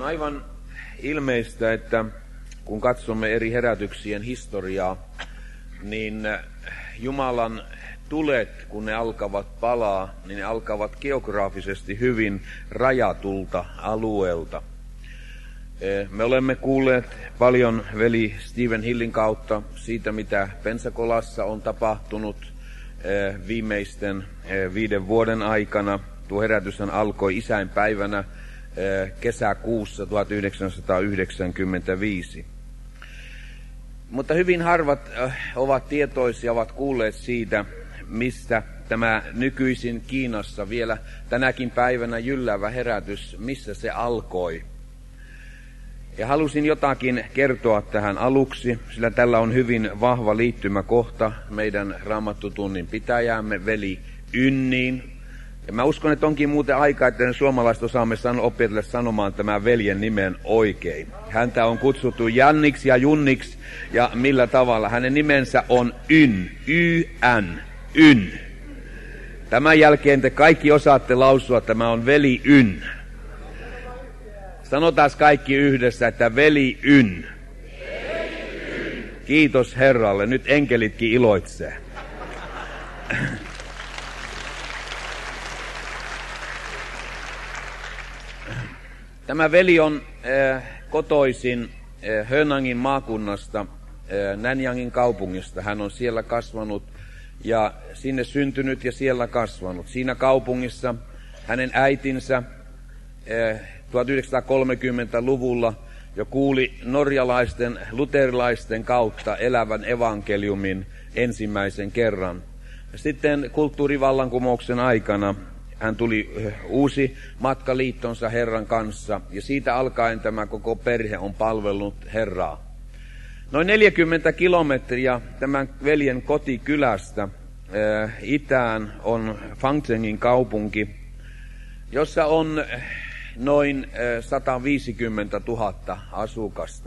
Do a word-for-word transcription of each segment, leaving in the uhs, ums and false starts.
aivan ilmeistä, että kun katsomme eri herätyksien historiaa, niin Jumalan tulet, kun ne alkavat palaa, niin ne alkavat geograafisesti hyvin rajatulta alueelta. Me olemme kuulleet paljon veli Stephen Hillin kautta siitä, mitä Pensacolassa on tapahtunut viimeisten viiden vuoden aikana. Tuo herätyshän alkoi isänpäivänä kesäkuussa tuhatyhdeksänsataayhdeksänkymmentäviisi. Mutta hyvin harvat ovat tietoisia, ovat kuulleet siitä, mistä tämä nykyisin Kiinassa vielä tänäkin päivänä jylläävä herätys, missä se alkoi. Ja halusin jotakin kertoa tähän aluksi, sillä tällä on hyvin vahva liittymäkohta meidän Raamattutunnin pitäjäämme veli Ynniin. Ja mä uskon, että onkin muuten aika, että ne suomalaiset osaamme san- opetella sanomaan tämän veljen nimen oikein. Häntä on kutsuttu Janniksi ja Junniksi, ja millä tavalla. Hänen nimensä on Yn, Y-N, Yn. Tämän jälkeen te kaikki osaatte lausua, että tämä on veli Yn. Sanotaan kaikki yhdessä, että veli Yn. Kiitos Herralle, nyt enkelitkin iloitsee. Tämä veli on äh, kotoisin äh, Hönangin maakunnasta, äh, Nanyangin kaupungista. Hän on siellä kasvanut ja sinne syntynyt ja siellä kasvanut. Siinä kaupungissa hänen äitinsä äh, tuhatyhdeksänsataakolmekymmentäluvulla jo kuuli norjalaisten luterilaisten kautta elävän evankeliumin ensimmäisen kerran. Sitten kulttuurivallankumouksen aikana hän tuli uusi matka liittonsa Herran kanssa, ja siitä alkaen tämä koko perhe on palvellut Herraa. Noin neljäkymmentä kilometriä tämän veljen kotikylästä äh, itään on Fangzhengin kaupunki, jossa on noin äh, sata viisikymmentätuhatta asukasta.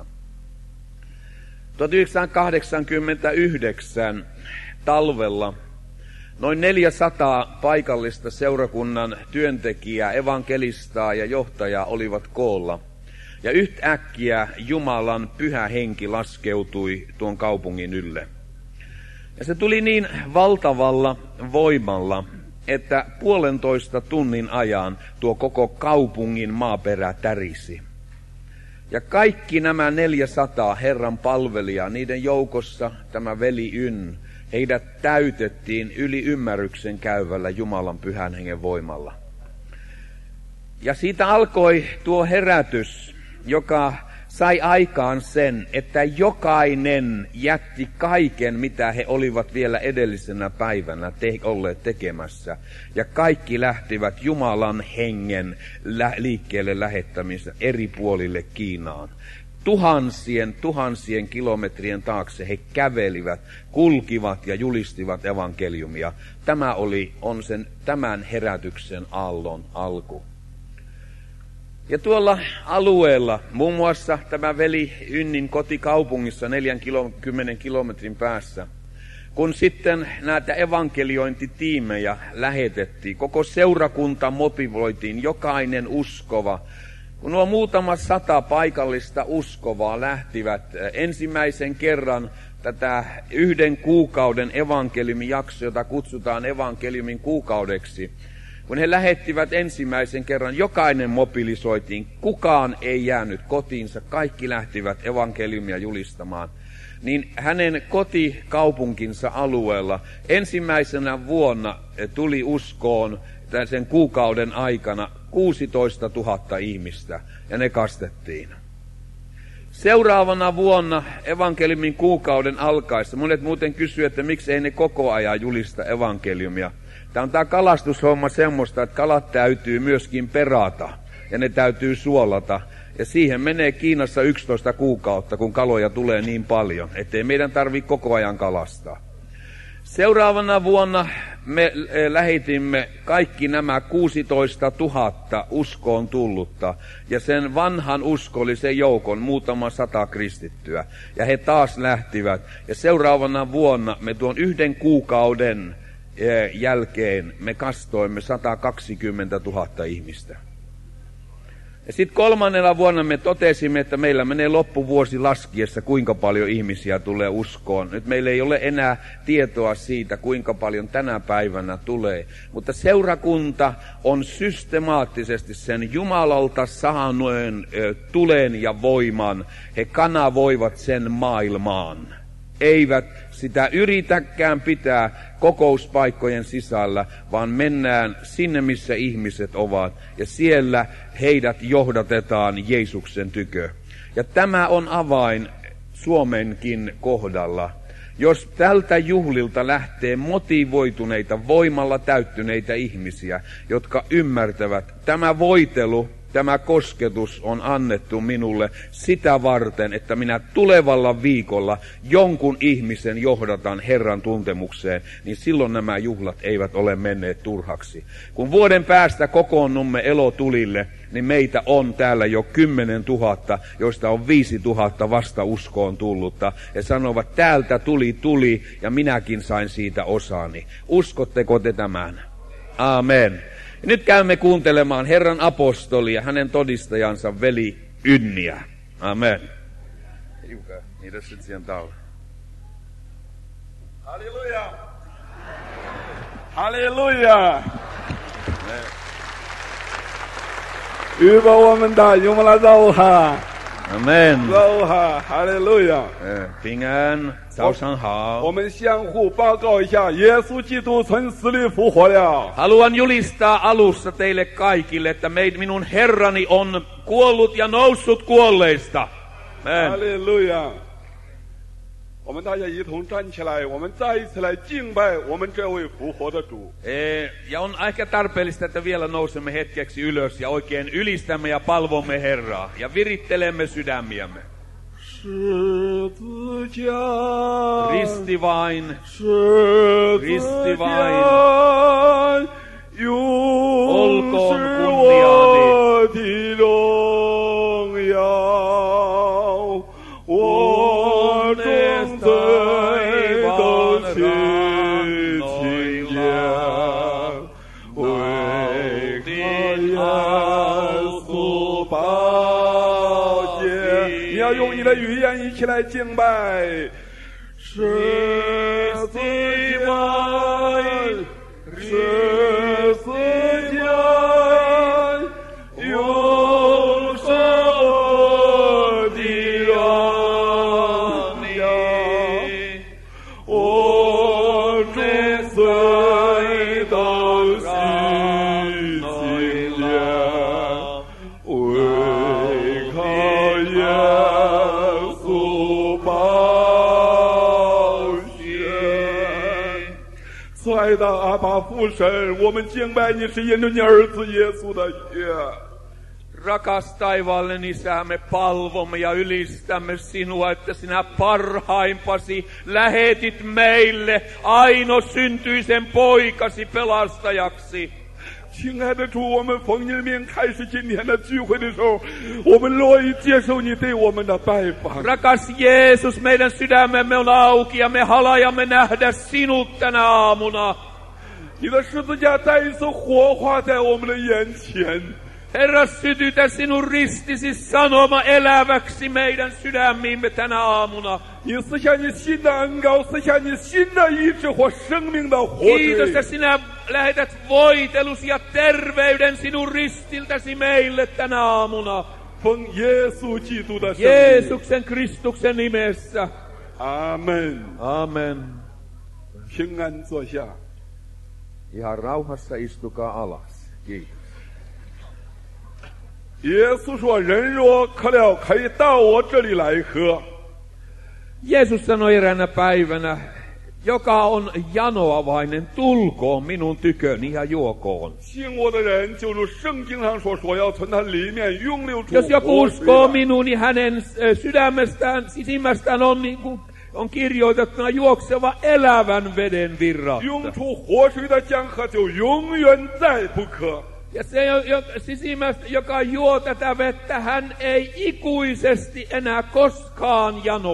tuhatyhdeksänsataakahdeksankymmentäyhdeksän talvella noin neljäsataa paikallista seurakunnan työntekijää, evankelistaa ja johtajaa olivat koolla. Ja yhtäkkiä Jumalan pyhä henki laskeutui tuon kaupungin ylle. Ja se tuli niin valtavalla voimalla, että puolentoista tunnin ajan tuo koko kaupungin maaperä tärisi. Ja kaikki nämä neljäsataa Herran palvelijaa, niiden joukossa tämä veli Yn, heidät täytettiin yli ymmärryksen käyvällä Jumalan pyhän hengen voimalla. Ja siitä alkoi tuo herätys, joka sai aikaan sen, että jokainen jätti kaiken, mitä he olivat vielä edellisenä päivänä te- olleet tekemässä. Ja kaikki lähtivät Jumalan hengen lä- liikkeelle lähettämistä eri puolille Kiinaan. Tuhansien, tuhansien kilometrien taakse he kävelivät, kulkivat ja julistivat evankeliumia. Tämä oli, on sen, tämän herätyksen aallon alku. Ja tuolla alueella, muun muassa tämä veli Ynnin kotikaupungissa neljänkymmenen kilometrin päässä, kun sitten näitä evankeliointitiimejä lähetettiin, koko seurakunta motivoitiin, jokainen uskova. Kun nuo muutama sata paikallista uskovaa lähtivät ensimmäisen kerran tätä yhden kuukauden evankeliumijakso, jota kutsutaan evankeliumin kuukaudeksi, kun he lähettivät ensimmäisen kerran, jokainen mobilisoitiin, kukaan ei jäänyt kotiinsa, kaikki lähtivät evankeliumia julistamaan, niin hänen kotikaupunkinsa alueella ensimmäisenä vuonna tuli uskoon sen kuukauden aikana kuusitoista tuhatta ihmistä, ja ne kastettiin. Seuraavana vuonna evankeliumin kuukauden alkaessa, monet muuten kysyvät, että miksi ei ne koko ajan julista evankeliumia. Tämä on tämä kalastushomma semmoista, että kalat täytyy myöskin perata, ja ne täytyy suolata. Ja siihen menee Kiinassa yksitoista kuukautta, kun kaloja tulee niin paljon, ettei meidän tarvitse koko ajan kalastaa. Seuraavana vuonna me lähetimme kaikki nämä kuusitoista tuhatta uskoon tullutta, ja sen vanhan uskollisen joukon muutama sata kristittyä, ja he taas lähtivät. Ja seuraavana vuonna me tuon yhden kuukauden jälkeen me kastoimme sata kaksikymmentätuhatta ihmistä. Ja sitten kolmannella vuonna me totesimme, että meillä menee loppuvuosi laskiessa, kuinka paljon ihmisiä tulee uskoon. Nyt meillä ei ole enää tietoa siitä, kuinka paljon tänä päivänä tulee. Mutta seurakunta on systemaattisesti sen Jumalalta saaneen tulen ja voiman. He kanavoivat sen maailmaan. Eivät sitä yritäkään pitää kokouspaikkojen sisällä, vaan mennään sinne, missä ihmiset ovat, ja siellä heidät johdatetaan Jeesuksen tykö. Ja tämä on avain Suomenkin kohdalla. Jos tältä juhlilta lähtee motivoituneita, voimalla täyttyneitä ihmisiä, jotka ymmärtävät, tämä voitelu, tämä kosketus on annettu minulle sitä varten, että minä tulevalla viikolla jonkun ihmisen johdatan Herran tuntemukseen, niin silloin nämä juhlat eivät ole menneet turhaksi. Kun vuoden päästä kokoonnumme elotulille, niin meitä on täällä jo kymmenen tuhatta, joista on viisi tuhatta vasta uskoon tullutta. Ja sanovat, täältä tuli tuli ja minäkin sain siitä osani. Uskotteko te tämän? Amen. Ja nyt käymme kuuntelemaan Herran apostolia, hänen todistajansa veli Ynniä. Amen. Jukka, niitä sitten siihen taulla. Halleluja! Halleluja! Über我们的 Jumala Rauha. Amen. Rauha, Halleluja. 平安，早上好。 我们相互报告一下，耶稣基督从死里复活了。 Haluan julistaa alussa teille kaikille, että meid, minun Herrani on kuollut ja noussut kuolleista. Amen. Halleluja. 我们大家一同站起来，我们再一次来敬拜我们这位复活的主。 E, ja on ehkä tarpeellista, että vielä nousemme hetkeksi ylös ja oikein ylistämme ja palvomme Herraa ja virittelemme sydämiämme. 十字架， Risti vain, 十字 Risti 架 vain, 永 olkoon 是 kunniaasi. 我的荣耀，我种在的心情间，为何耶稣宝血？你要用你的语言一起来敬拜。十字架，十字架，永是我的荣耀，我终随到心情间，为靠耶稣宝血。慈爱的阿爸父神，我们敬拜你是因着你儿子耶稣的血。 Rakas taivaallinen Isä, me palvomme ja ylistämme sinua, että sinä parhaimpasi lähetit meille aino syntyisen poikasi pelastajaksi. 亲爱的主，我们奉你的名开始今天的聚会的时候，我们乐意接受你对我们的拜访。 Rakas Jeesus, meidän sydämemme on auki ja me halajamme nähdä sinut tänä aamuna. 你的十字架再一次活化在我们的眼前。 Herra, sytytä sinun ristisi sanoma eläväksi meidän sydämiimme tänä aamuna. 你赐下你新的恩膏，赐下你新的医治或生命的活 Kiitos, 水 että。sinä lähetät voitelus ja terveyden sinun ristiltäsi meille tänä aamuna. 奉耶稣基督的圣名。 Jeesuksen Kristuksen nimessä. 阿门。 Amen. 平安坐下。 Ihan rauhassa istukaa alas. Kiitos. 耶稣说：“人若渴了，可以到我这里来喝。” Jeesus sanoi eräänä päivänä, joka on janoavainen, tulkoon minun tyköni ja juokoon. 信我的人，就如圣经上所说，要从他里面涌流出 Jos joku 活水 uskoo 来。 minuun, niin hänen äh, sydämestään, sisimmästään on, niin kuin, on kirjoitettuna juokseva elävän veden virrat. 涌出活水的江河就永远再不渴。 Ja se, jo, sisimmästä, joka juo tätä vettä, hän ei ikuisesti enää koskaan janoa.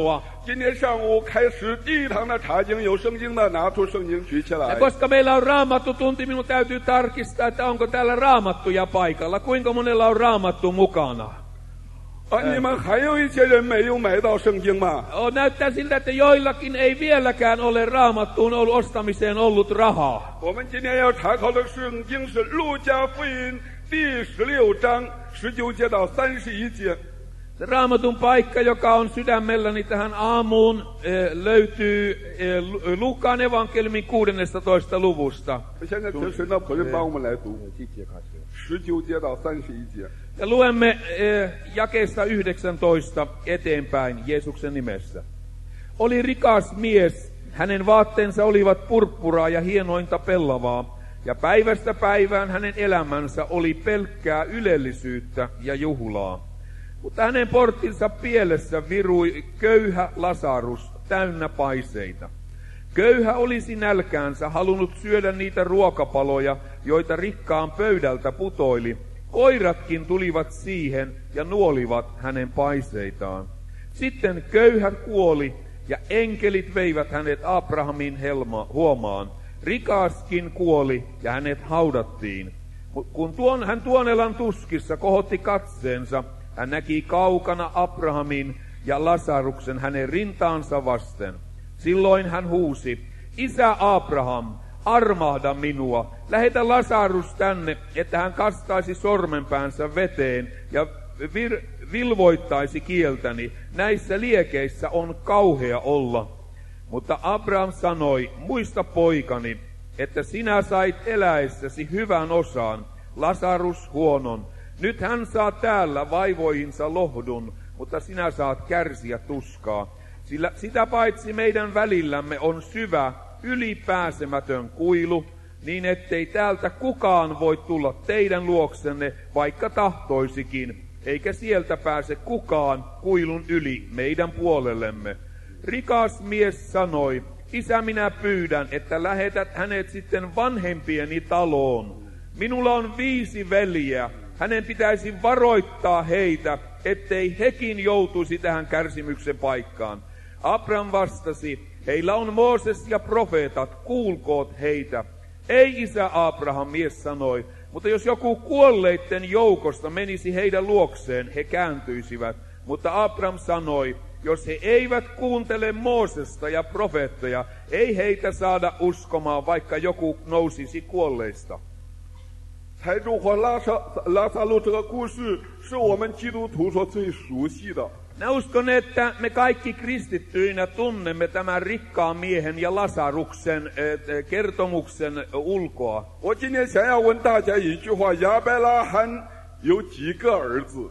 今天上午开始第一堂的查经，有圣经的拿出圣经举起 Ja 来。 koska meillä on raamattu tunti, minun täytyy tarkistaa, että onko täällä raamattuja paikalla. Kuinka monella on raamattu mukana? 啊，你们还有一些人没有买到圣经吗？ O, näyttää siltä, että joillakin ei vieläkään ole raamattuun ollut ostamiseen ollut rahaa. 我们今天要查考的圣经是路加福音第十六章十九节到三十一节。 Se raamatun paikka, joka on sydämelläni tähän aamuun, eh, löytyy eh, Luukkaan evankeliumin kuudennestatoista luvusta. 现在求神的仆人帮我们来读十九节到三十一节。 Ja luemme eh, jakeesta yhdeksäntoista eteenpäin Jeesuksen nimessä. Oli rikas mies, hänen vaatteensa olivat purppuraa ja hienointa pellavaa, ja päivästä päivään hänen elämänsä oli pelkkää ylellisyyttä ja juhlaa. Mutta hänen porttinsa pielessä virui köyhä Lasarus täynnä paiseita. Köyhä olisi nälkäänsä halunnut syödä niitä ruokapaloja, joita rikkaan pöydältä putoili. Koiratkin tulivat siihen ja nuolivat hänen paiseitaan. Sitten köyhä kuoli ja enkelit veivät hänet Abrahamin helma, huomaan. Rikaskin kuoli ja hänet haudattiin. Kun tuon, hän tuonelan tuskissa kohotti katseensa, hän näki kaukana Abrahamin ja Lasaruksen hänen rintaansa vasten. Silloin hän huusi, Isä Abraham, armahda minua, lähetä Lasarus tänne, että hän kastaisi sormenpäänsä veteen ja vir, vilvoittaisi kieltäni. Näissä liekeissä on kauhea olla. Mutta Abraham sanoi, muista poikani, että sinä sait eläessäsi hyvän osan, Lasarus huonon. Nyt hän saa täällä vaivoihinsa lohdun, mutta sinä saat kärsiä tuskaa. Sillä sitä paitsi meidän välillämme on syvä, ylipääsemätön kuilu, niin ettei täältä kukaan voi tulla teidän luoksenne, vaikka tahtoisikin, eikä sieltä pääse kukaan kuilun yli meidän puolellemme. Rikas mies sanoi, Isä, minä pyydän, että lähetät hänet sitten vanhempieni taloon. Minulla on viisi veljeä. Hänen pitäisi varoittaa heitä, ettei hekin joutuisi tähän kärsimyksen paikkaan. Abraham vastasi, heillä on Mooses ja profeetat, kuulkoot heitä. Ei, isä Abraham, mies sanoi, mutta jos joku kuolleitten joukosta menisi heidän luokseen, he kääntyisivät. Mutta Abraham sanoi, jos he eivät kuuntele Moosesta ja profeettoja, ei heitä saada uskomaan, vaikka joku nousisi kuolleista. 财主和拉萨拉萨路这个故事是我们基督徒所最熟悉的。 Mä uskon, että me kaikki kristittyinä tunnemme tämän rikkaan miehen ja Lasaruksen äh, kertomuksen ulkoa. 我今天想要问大家一句话：亚伯拉罕有几个儿子？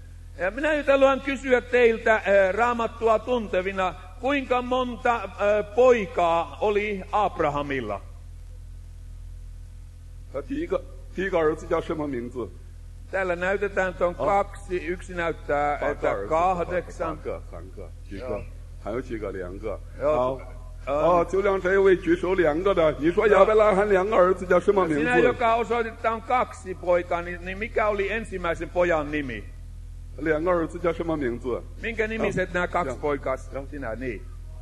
Ja minä nyt haluan kysyä teiltä äh, Raamattua tuntevina, kuinka monta äh, poikaa oli Abrahamilla? 他第一个第一个儿子叫什么名字？ Täällä näytetään tuon kaksi, yksi näyttää, että kahdeksan. 三个，三个，几个？还有几个？两个。 Joo. 好，哦，就让这一位举手两个的，你说亚伯拉罕两个儿子叫什么名 Sinä, 字？ joka osoitit, että on kaksi poikaa, niin, niin mikä oli ensimmäisen pojan nimi? 两个儿子叫什么名字？ Minkä nimiset nämä kaksi Joo. poikaa? Sinä, niin.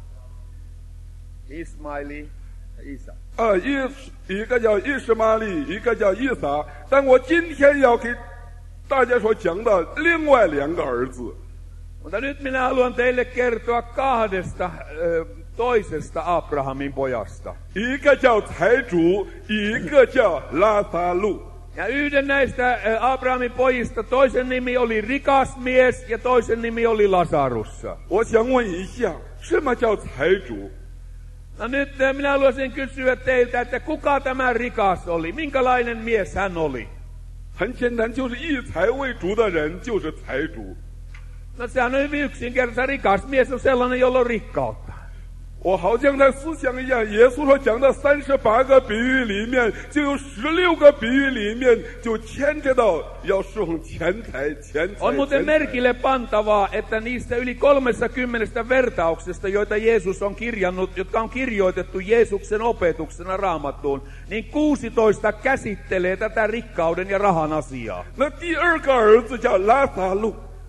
Ismaili ja Isa. 啊，一一个叫以实玛利，一个叫以撒。但我今天要给大家所讲的另外两个儿子， Mutta nyt minä haluan teille kertoa kahdesta ö, toisesta Abrahamin pojasta. 一个叫财主，一个叫拉撒路。 Ja yhden näistä ö, Abrahamin pojista, toisen nimi oli rikas mies ja toisen nimi oli Lasarus. 我想问一下，什么叫财主？ No nyt ö, minä haluaisin kysyä teiltä, että kuka tämä rikas oli? Minkälainen mies hän oli? 很简单，就是以财为主的人就是财主。 No sehän on hyvin yksinkertaisesti. Rikas mies on sellainen, jolla on rikkautta. 我好像在思想一样，耶稣所讲的三十八个比喻里面，就有十六个比喻里面就牵扯到要侍奉钱财、钱财。 On muuten merkille pantavaa, että niistä yli kolmekymmentä vertauksesta, joita Jeesus on kirjannut, jotka on kirjoitettu Jeesuksen opetuksena Raamattuun, niin kuusitoista käsittelee tätä rikkauden ja rahan asiaa. 那第二个儿子叫拉撒路。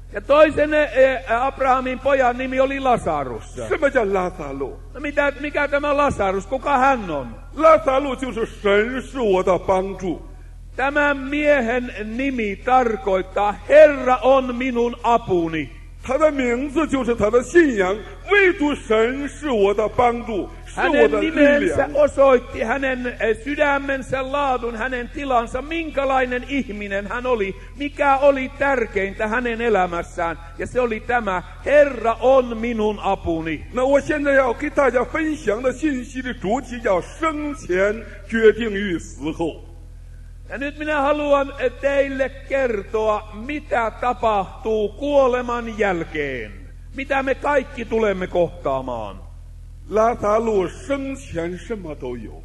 Ja toisen Abrahamin pojan nimi oli Lasarus. 什么叫拉撒路？ No mitä, mikä tämä Lasarus? Kuka hän on? 拉撒路就是神是我的帮助。 Tämän miehen nimi tarkoittaa Herra on minun apuni. 他的名字就是他的信仰，唯独神是我的帮助，是我 Hänen 的力 nimensä 量。 osoitti hänen sydämensä laadun, hänen tilansa, minkälainen ihminen hän oli, mikä oli tärkeintä hänen elämässään. Ja se oli tämä, Herra on minun apuni. 那我现在要给大家分享的信息的主题叫生前决定于死后。 Ja nyt minä haluan teille kertoa, mitä tapahtuu kuoleman jälkeen. Mitä me kaikki tulemme kohtaamaan. 拉撒路生前什么都有，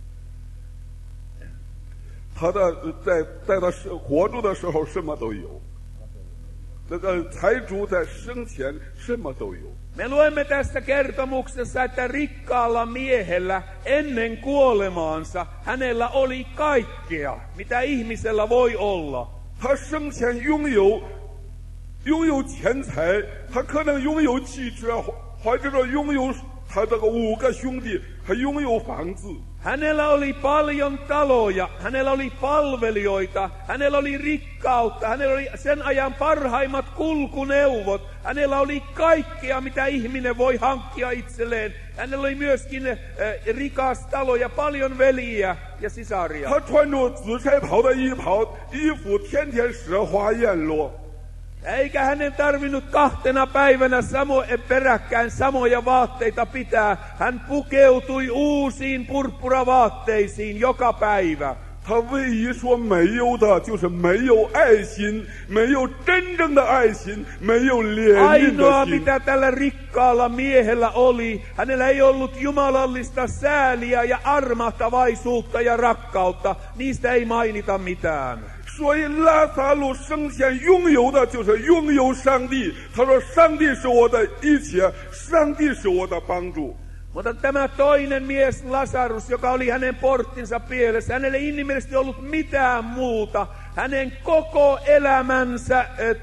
他的在在他是活着的时候什么都有，那个财主在生前什么都有。 Me luemme tässä kertomuksessa, että rikkaalla miehellä ennen kuolemaansa hänellä oli kaikkea, mitä ihmisellä voi olla. 他生前拥有拥有钱财，他可能拥有汽车，或者说拥有他这个五个兄弟，还拥有房子。 Hänellä oli paljon taloja, hänellä oli palvelijoita, hänellä oli rikkautta, hänellä oli sen ajan parhaimmat kulkuneuvot, hänellä oli kaikkea, mitä ihminen voi hankkia itselleen. Hänellä oli myöskin äh, rikas talo ja paljon veliä ja sisaria. 他穿着紫彩袍的衣袍衣服，天天奢华宴乐。 Eikä hänen tarvinnut kahtena päivänä samo, peräkkäin samoja vaatteita pitää. Hän pukeutui uusiin purppuravaatteisiin joka päivä. 他唯一说没有的，就是没有爱心，没有真正的爱心，没有怜悯 Ainoa 的心。 mitä tällä rikkaalla miehellä oli, hänellä ei ollut jumalallista sääliä ja armahtavaisuutta ja rakkautta. Niistä ei mainita mitään. 所以拉撒路生前拥有的就是拥有上帝。他说：“上帝是我的一切，上帝是我的帮助。” Mutta tämä toinen mies, Lasarus, joka oli hänen porttinsa pielessä, hänellä ei inhimillisesti ollut mitään muuta. Hänen koko elämänsä et,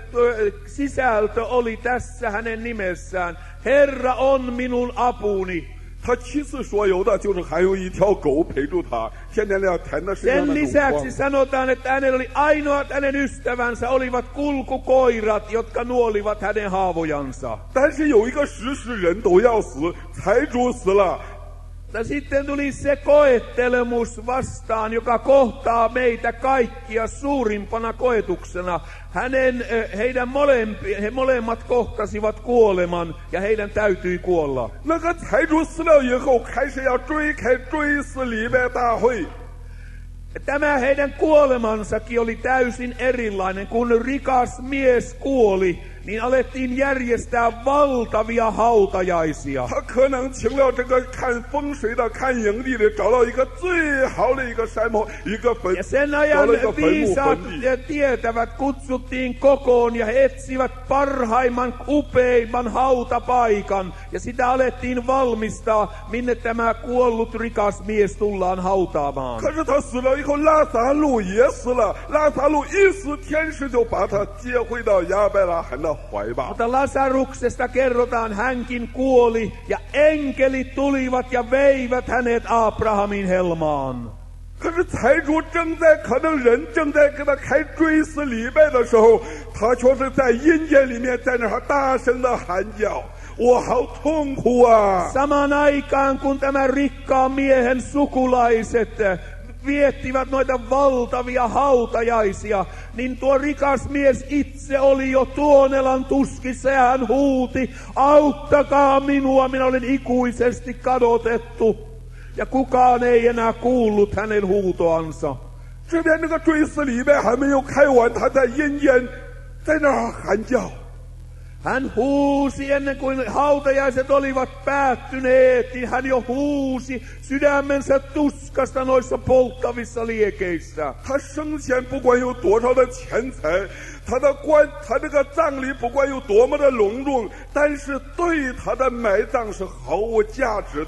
sisältö oli tässä hänen nimessään. Herra on minun apuni. 他其次所有的就是还有一条狗陪住他，天天要舔他身上 Sen 的 lisäksi 乳 sanotaan, että hänellä oli ainoat hänen ystävänsä olivat kulkukoirat, jotka nuolivat hänen haavojansa. 但是有一个实事，人都要死，财主死了。 Ja sitten tuli se koettelemus vastaan, joka kohtaa meitä kaikkia suurimpana koetuksena. Hänen, heidän molempi, he molemmat kohtasivat kuoleman ja heidän täytyi kuolla. 那个财主死了以后，开始要追开追思礼拜大会。 Tämä heidän kuolemansakin oli täysin erilainen. Kun rikas mies kuoli, niin alettiin järjestää valtavia hautajaisia. 他可能请了这个看风水的、看营地的，找到一个最好的一个山坡，一个坟， Ja sen 找 ajan 了一个坟墓 viisaat 坟地。 ja tietävät kutsuttiin kokoon ja he etsivät parhaimman, upeimman hautapaikan. Ja sitä alettiin valmistaa, minne tämä kuollut rikas mies tullaan hautaamaan. 可是他死了以后，拉撒路也死了。拉撒路一死，天使就把他接回到亚伯拉罕的怀抱。 Mutta Lasaruksesta kerrotaan, hänkin kuoli ja enkelit tulivat ja veivät hänet Abrahamin helmaan. 可是财主正在，可能人正在给他开追思礼拜的时候，他却是在阴间里面，在那儿大声的喊叫：“我好痛苦啊！” Samaan aikaan kun tämän rikkaan miehen sukulaiset viettivät noita valtavia hautajaisia, niin tuo rikas mies itse oli jo tuonelan tuskissa ja hän huuti: auttakaa minua, minä olen ikuisesti kadotettu. Ja kukaan ei enää kuullut hänen huutoansa. 这边这个追思礼拜还没有开完，他在阴间在那儿喊叫。 Hän huusi ennen kuin hautajaiset olivat päättyneet, niin hän jo huusi sydämensä tuskasta noissa polttavissa liekeissä. 他生前不管有多少的钱财，他的官，他这个葬礼不管有多么的隆重，但是对他的埋葬是毫无价值的。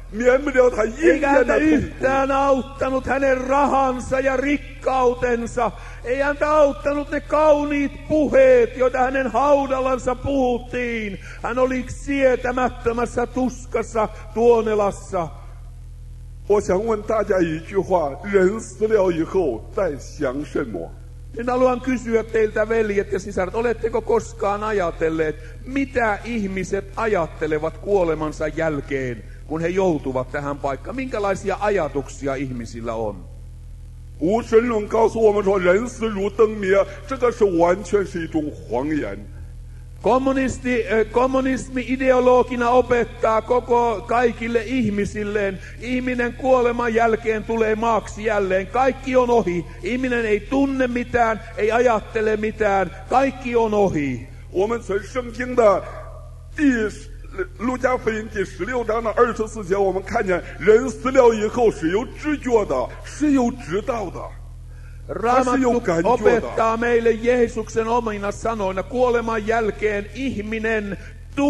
免不了他阴 Eikä 间 häntä 的痛苦。 yhtään auttanut hänen rahansa ja rikkautensa. Ei häntä auttanut ne kauniit puheet, joita hänen haudallansa puhuttiin. Hän oli sietämättömässä tuskassa Tuonelassa. 我想问大家一句话：人死了以后在想什么？ Nyt haluan kysyä teiltä, veljet ja sisaret, oletteko koskaan ajatelleet, mitä ihmiset ajattelevat kuolemansa jälkeen, kun he joutuvat tähän paikkaan? Minkälaisia ajatuksia ihmisillä on? 无神论告诉我们说，人死如灯灭，这个是完全是一种谎言。 Kommunisti, kommunismi ideologina opettaa koko kaikille ihmisilleen. Ihminen kuoleman jälkeen tulee maaksi jälleen. Kaikki on ohi. Ihminen ei tunne mitään, ei ajattele mitään. Kaikki on ohi. 我们从圣经的第路加福音第十六章的二十四节，我们看见人死了以后是有知觉的，是有知道的。 Raamattu opettaa meille Jeesuksen omina sanoina, kuoleman jälkeen ihminen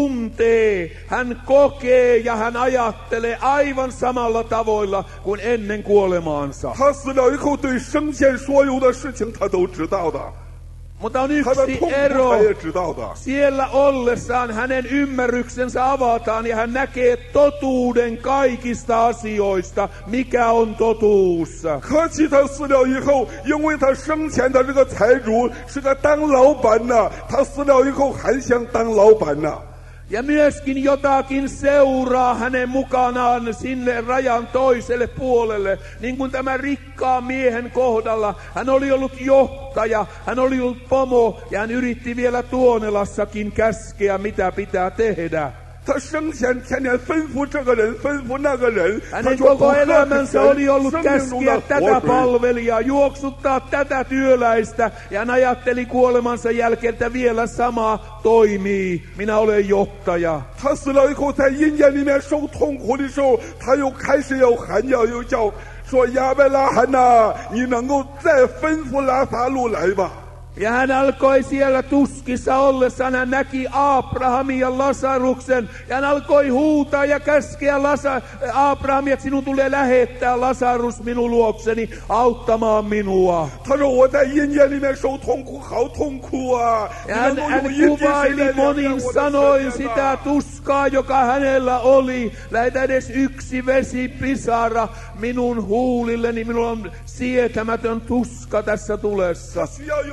tuntee, hän kokee ja hän ajattelee aivan samalla tavoilla kuin ennen kuolemaansa. 他死了以后，对生前所有的事情他都知道的， Mutta on 他的 yksi 痛苦 ero. 他也知道的。 Siellä ollessaan hänen ymmärryksensä avataan ja hän näkee totuuden kaikista asioista, mikä on totuus. 可惜他死了以后，因为他生前的这个财主是个当老板的，他死了以后还想当老板呢。 Ja myöskin jotakin seuraa hänen mukanaan sinne rajan toiselle puolelle. Niin kuin tämä rikkaan miehen kohdalla. Hän oli ollut johtaja, hän oli ollut pomo ja hän yritti vielä Tuonelassakin käskeä, mitä pitää tehdä. 他生前天天吩咐这个人，吩咐那个人，他 Hänen 就不 koko 喝这 elämänsä oli ollut 生命中 käskeä 的 tätä 活水。 palvelijaa, juoksuttaa tätä työläistä. Ja hän ajatteli kuolemansa jälkeen, että vielä sama toimii. Minä olen johtaja. 他死了以后，在阴间里面受痛苦的时候，他又开始要喊叫，又叫说亚伯拉罕呐、你能够再吩咐拉撒路来吧。 Ja hän alkoi siellä tuskissa ollessaan, hän näki Abrahamin ja Lasaruksen. Ja hän alkoi huutaa ja käskeä Lasa, Abrahamia, että sinun tulee lähettää Lasarus minun luokseni auttamaan minua. 他说我在阴间里面受痛苦，好痛苦啊！ Ja hän, hän kuvaili monin sanoin sitä tuskaa, joka hänellä oli. Lähetä edes yksi vesipisara minun huulilleni, minulla on sietämätön tuska tässä tulessa.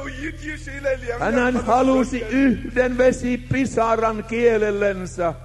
Hän halusi yhden vesipisaran kielellensä.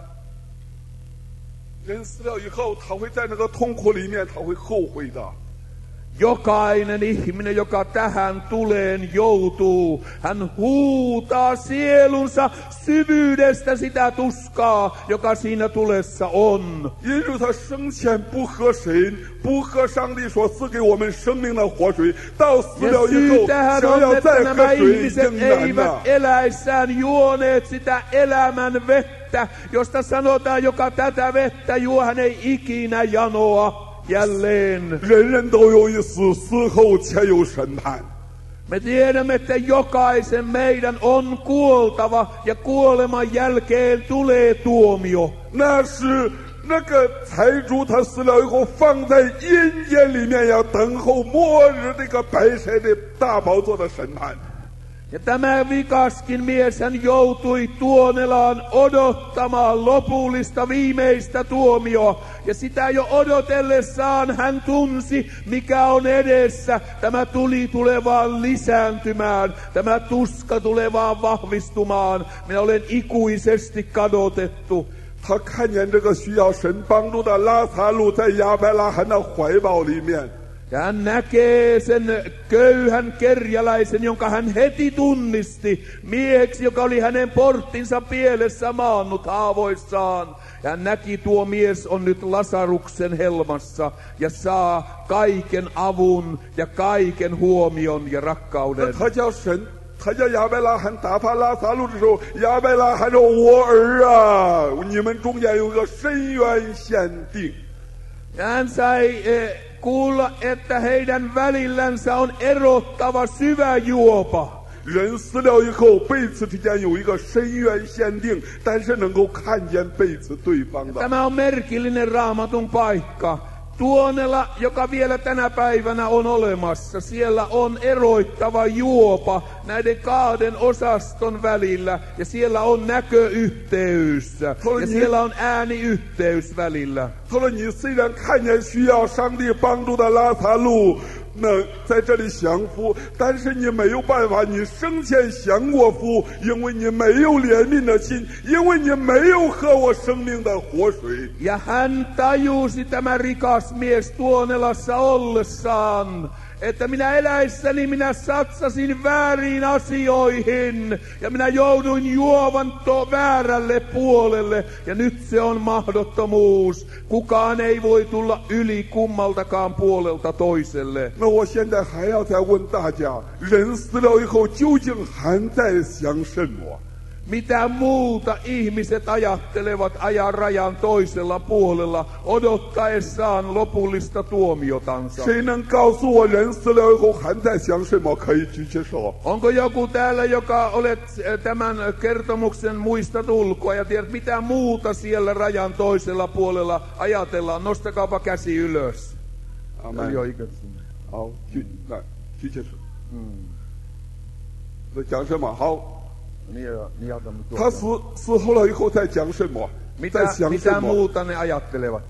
人死了以后，他会在那个痛苦里面，他会后悔的。 Jokainen ihminen, joka tähän tuleen joutuu, hän huutaa sielunsa syvyydestä sitä tuskaa, joka siinä tulessa on. 因为他生前不喝神，不喝上帝所赐给我们生命的活水，到死 Ja 了以 syy 后， tähän 想 on, 要 että 再 nämä 喝水已 ihmiset 经难 eivät 了。 eläissään juoneet sitä elämän vettä, josta sanotaan, joka tätä vettä juo, hän ei ikinä janoa. Jälleen. 人人都有一死，死后且有审判。 Me tiedämme, että jokaisen meidän on kuoltava ja kuoleman jälkeen tulee tuomio. 那是那个财主，他死了以后放在阴间里面，要等候末日那个白色的大宝座的审判。 Ja tämä vikaskin mies, hän joutui Tuonelaan odottamaan lopullista viimeistä tuomioa. Ja sitä jo odotellessaan hän tunsi, mikä on edessä. Tämä tuli tulevaan lisääntymään. Tämä tuska tulevaan vahvistumaan. Minä olen ikuisesti kadotettu. 他看见这个需要神帮助的拉撒路在亚伯拉罕的怀抱里面。 Ja hän näkee sen köyhän kerjäläisen, jonka hän heti tunnisti mieheksi, joka oli hänen porttinsa pielessä maannut haavoissaan. Ja hän näki, tuo mies on nyt Lasaruksen helmassa ja saa kaiken avun ja kaiken huomion ja rakkauden. 他叫神，他叫亚伯拉罕打发拉撒路的时候，亚伯拉罕说：“我儿啊，你们中间有个深渊限定。” Ja hän sai eh, kuulla, että heidän välillänsä on erottava syvä juopa. 人死了以后，彼此之间有一个深渊限定，但是能够看见彼此对方的。 Tämä on merkillinen Raamatun paikka. Tuonela, joka vielä tänä päivänä on olemassa, siellä on eroittava juopa näiden kahden osaston välillä, ja siellä on näköyhteys, ja siellä on ääniyhteys välillä. 他说：“你虽然看见需要上帝帮助的拉萨路，那在这里享福，但是你没有办法，你生前享过福，因为你没有怜悯的心，因为你没有喝我生命的活水。” Ja hän tajusi tämä rikas mies Tuonelassa ollessaan, että minä eläissäni minä satsasin vääriin asioihin ja minä jouduin juovan to väärälle puolelle ja nyt se on mahdottomuus. Kukaan ei voi tulla yli kummaltakaan puolelta toiselle. 那我现在还要再问大家，人死了以后究竟还在想什么？ Mitä muuta ihmiset ajattelevat ajan rajan toisella puolella odottaessaan lopullista tuomiotansa? 谁能告诉我人死了以后还在想什么？可以举起手。 Onko joku täällä, joka olet tämän kertomuksen muistat ulkoa ja tiedät mitä muuta siellä rajan toisella puolella ajatellaan? Nostakaapa käsi ylös. Amen. 有一个字。 好，举来举起手。嗯，在讲什么？好。 他死死后了以后在讲什么？ Mitä, 在想 mitä 什么？ muuta ne ajattelevat?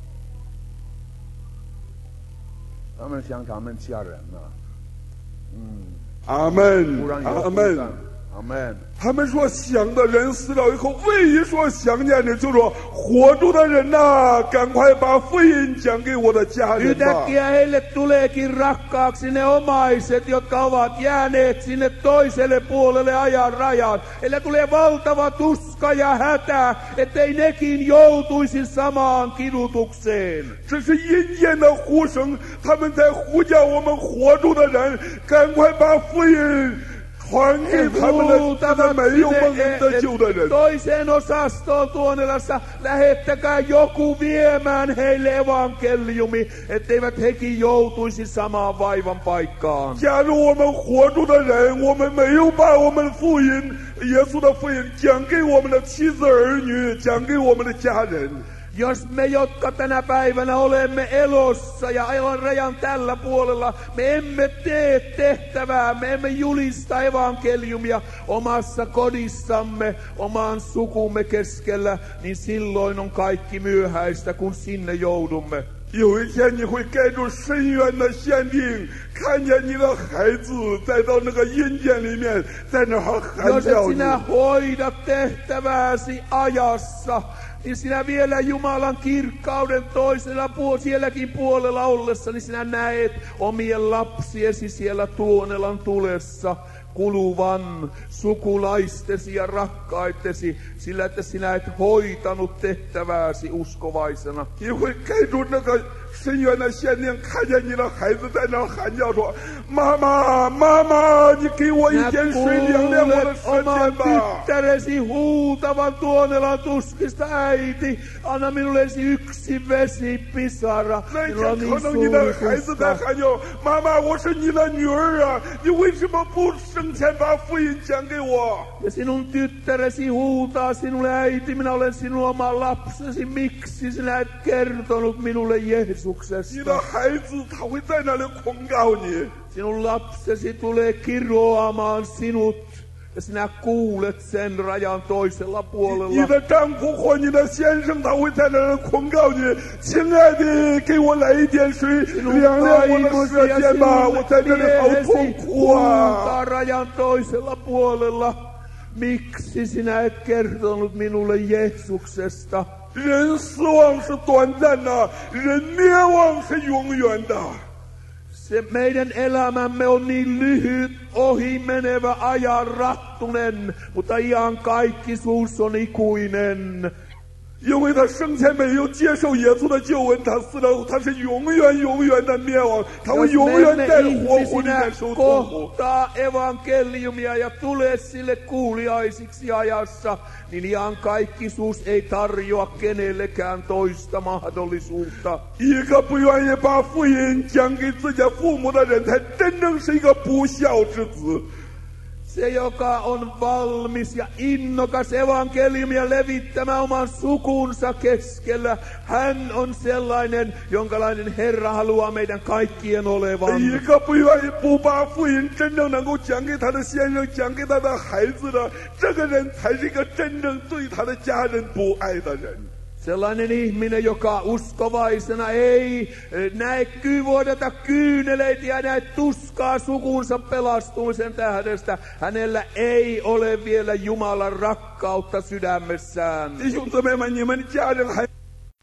他们想他们家人啊。嗯。 阿门， 突然有阿门， 阿门。 他们说想的人死了以后，唯一说想念的就是说活着的人呐、啊，赶快把福音讲给我的家人吧。 Yhtäkkiä heille tuleekin rakkaaksi ne omaiset, jotka ovat jääneet sinne toiselle puolelle ajan rajan. Heille tulee valtava tuska ja hätä, ettei nekin joutuisi samaan kidutukseen. 这是阴间的呼声，他们在呼叫我们活着的人，赶快把福音 传给他们的那没有蒙得救的人。 Toiseen osastoon Tuonelassa lähettäkää joku viemään heille evankeliumi, etteivät hekin joutuisi samaan vaivan paikkaan. 假如我们活着的人，我们没有把我们福音、耶稣的福音讲给我们的妻子儿女，讲给我们的家人。 Jos me, jotka tänä päivänä olemme elossa ja ajan rajan tällä puolella, me emme tee tehtävää, me emme julista evankeliumia omassa kodissamme, oman sukumme keskellä, niin silloin on kaikki myöhäistä, kun sinne joudumme. 有一天你会盖住深渊的限定，看见你的孩子再到那个阴间里面，在那儿喊 Jos et 叫你。 sinä hoida tehtävääsi ajassa, niin sinä vielä Jumalan kirkkauden toisella puolella, sielläkin puolella ollessa, niin sinä näet omien lapsiesi siellä Tuonelan tulessa kuluvan sukulaistesi ja rakkaitesi, sillä että sinä et hoitanut tehtävääsi uskovaisena. 你会盖住那个深渊的限定，看见你的孩子在那儿喊叫说：“妈妈，妈妈，你给我一点水凉凉我的舌尖吧。” tyttäresi huutavan Tuonelan tuskista, äiti, anna minulle yksi vesipisara. 那一 Minulla 天 on 可 niin 能你的孩 suuri 子在 tuska. 喊叫：“妈妈，我是你的女儿啊，你为什么不生前把福音讲给我？” Ja sinun tyttäresi huutaa sinulle, äiti, minä olen sinun oma lapsesi, miksi sinä et kertonut minulle 你的 Jeesuksesta? 孩子他会在那里控告你。 Sinun lapsesi tulee kiroamaan sinut, ja sinä kuulet sen rajan toisella 你 puolella. 的丈夫或你的先生他会在那里控告你，亲爱的，给我来一点水， Sinun 凉凉我的 vaimosi 舌 ja 尖吧，我 sinun 在这里好痛 miehesi 苦啊！ huutaa rajan toisella puolella. Miksi sinä et kertonut minulle Jeesuksesta? 人死亡是短暂的，人灭亡是永远的。 Se meidän elämämme on niin lyhyt, ohi menevä ajan rattunen, mutta iankaikkisuus on ikuinen. 因为他生前没有接受耶稣的救恩，他死了，他是永远永远的灭亡，他会 Jos 永 me 远 emme 在火湖里 ihmisinä 面受痛苦。 kohtaa evankeliumia ja tulee sille kuuliaisiksi ajassa, niin iankaikkisuus ei tarjoa kenellekään toista mahdollisuutta. 一个不愿意把福音讲给自己父母的人，才真正是一个不孝之子。 Se, joka on valmis ja innokas evankeliumia levittämään oman sukunsa keskellä, hän on sellainen, jonkalainen Herra haluaa meidän kaikkien olevan. 一个不愿意不把福音真正能够讲给他的先生、讲给他的孩子的，这个人才是一个真正对他的家人不爱的人。 Sellainen ihminen, joka uskovaisena ei näe kyvuodata kyyneleitä ja näe tuskaa sukunsa pelastumisen tähdestä. Hänellä ei ole vielä Jumalan rakkautta sydämessään. 弟兄姊妹们，你们的家人还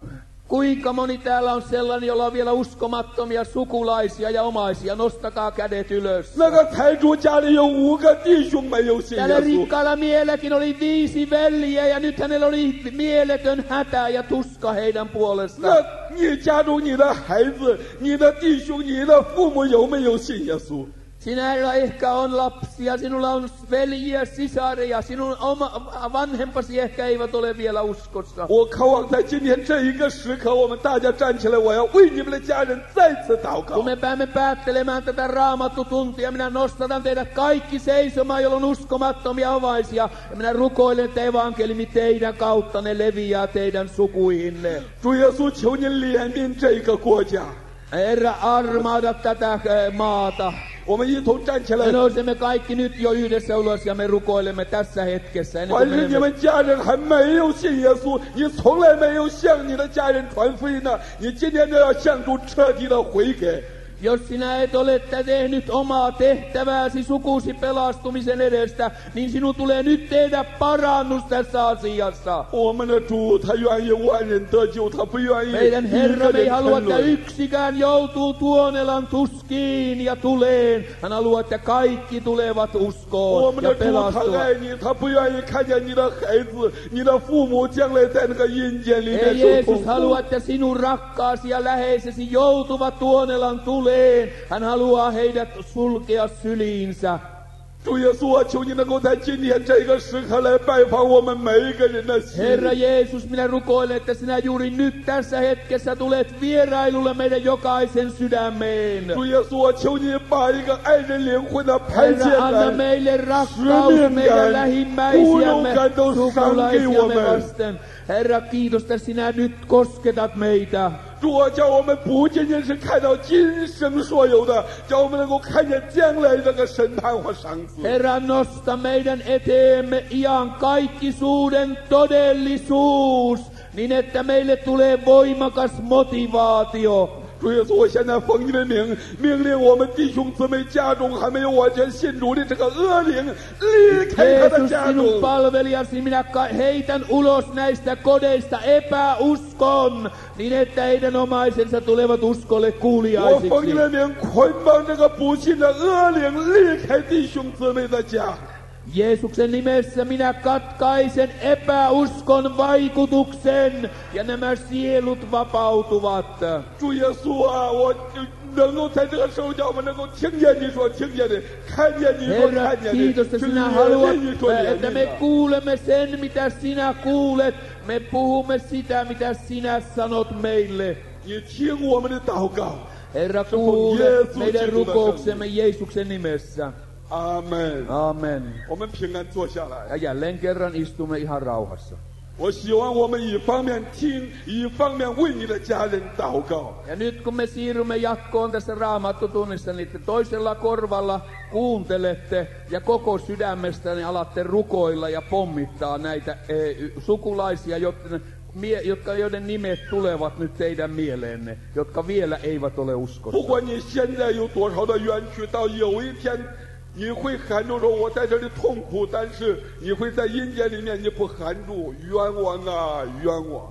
Kuinka moni täällä on sellainen, jolla on vielä uskomattomia sukulaisia ja omaisia? Nostakaa kädet ylös. 那个财主家里有五个弟兄没有信耶 Tällä 稣， rikkaalla mielelläkin oli viisi veljeä ja nyt hänellä oli mieletön hätä ja tuska heidän puolestaan. 那你家中你的孩子、你的弟兄、你的父母有没有信耶稣？ Sinällä ehkä on lapsia, sinulla on veljiä, sisareja, sinun oma vanhempasi ehkä eivät ole vielä uskossa. 我渴望在今天这一个时刻，我们大家站起来，我要为你们的家人再次祷告 Kun。me päämme päättelemään tätä raamattutuntia, minä nostatan teidät kaikki seisomaan, joilla on uskomattomia omaisia. Ja minä rukoilen, että evankeliumi teidän kautta ne leviää teidän sukuihinne. 主耶稣，求您怜悯这个国家。 Herra, armaada tätä eh, maata. 我们一同站起来 Me。nousemme kaikki nyt jo yhdessä ulos ja me rukoilemme tässä hetkessä. Ennen 凡 kuin 是你 menemme 们家人还没有信耶稣，你从来没有向你的家人传福音呢，你今天就要向主彻底的悔改。 Jos sinä et ole tehnyt omaa tehtävääsi sukusi pelastumisen edestä, niin sinun tulee nyt tehdä parannus tässä asiassa. 我们的主他愿意万人得救，他不愿意 Meidän 一个 Herramme ei 人 halua, 沉 että 沦。 yksikään joutuu tuonelan tuskiin ja tuleen. Hän haluaa, että kaikki tulevat 我 uskoon 们 ja 的主他 pelastuvat. 爱你，他不愿意看见你的孩子、你的父母将来在那个阴间里 Ei 面受 Jeesus 痛 halua, 苦。 että sinun rakkaasi ja läheisesi joutuvat tuonelan tuleen. Hän haluaa heidät sulkea syliinsä. 主耶稣啊，求你能够在今天这个时刻来拜访我们每一个人的心。 Herra Jeesus, minä rukoilen, että sinä juuri nyt tässä hetkessä tulet vierailulle meidän jokaisen sydämeen. 主耶稣，我求你把一个爱人灵魂的排泄 Herra, anna 感、 meille 使 rakkaus 命 meidän 感、孤 lähimmäisiämme, 独感都赏给我 sukulaisiamme 们。 vasten. Herra, kiitos, että sinä nyt kosketat meitä. 主啊，叫我们不仅仅是看到今生所有的，叫我们能够看见将来这个审判和赏赐。 Herra, nosta meidän eteemme iankaikkisuuden todellisuus, niin että meille tulee voimakas motivaatio. 主耶稣，我现在奉你的名，命令我们弟兄姊妹家中还没有完全信主的这个恶灵离开他的 Jeesus, 家 sinun 中。 palvelijasi, minä ka- heitän ulos näistä kodeista epäuskon, niin että heidän omaisensa tulevat uskolle 我奉 kuuliaisiksi. 你的名捆绑这个不信的恶灵离开弟兄姊妹的家。 Jeesuksen nimessä minä katkaisen epäuskon vaikutuksen ja nämä sielut vapautuvat. 主耶稣啊，我能够在这个时候叫我们能够听见你所听见的，看见你所 Herra, 看见的， kiitos, että 去 sinä 怜 haluat, 悯你所怜 että 悯 me 的。 kuulemme sen, mitä sinä kuulet. Me puhumme sitä, mitä sinä sanot meille. 你听我们的祷告， Herra, Se on kuule Jeesuksen meidän nimessä. rukouksemme Jeesuksen nimessä. 阿门。 Amen. 我们平安坐下来。 Ja jälleen kerran istumme ihan rauhassa. 我希望我们一方面听，一方面为你的家人祷告。 Ja nyt kun me siirrymme jatkoon tässä Raamattutunnissa, niin te toisella korvalla kuuntelette ja koko sydämestäni alatte rukoilla ja pommittaa näitä e, sukulaisia, jotka, mie, jotka, joiden nimet tulevat nyt teidän mieleenne, jotka vielä eivät ole 不 uskossa. 管你现在有多少的冤屈，到有一天你会喊住说：“我在这里痛苦。”但是你会在阴间里面，你不喊住冤枉啊，冤枉！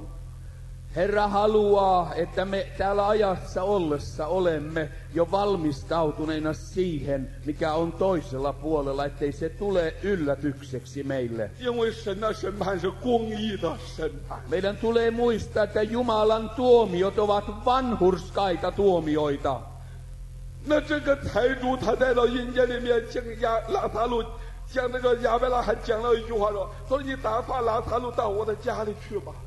Herra haluaa, että me täällä ajassa ollessa olemme jo valmistautuneina siihen, mikä on toisella puolella, ettei se tule yllätykseksi meille. 因为神的审判是公义的审判。 Meidän tulee muistaa, että Jumalan tuomiot ovat vanhurskaita tuomioita. 那这个财主他带到阴间里面，向亚拉萨路，向那个亚伯拉罕讲了一句话说：“说你打发拉萨路到我的家里去吧。”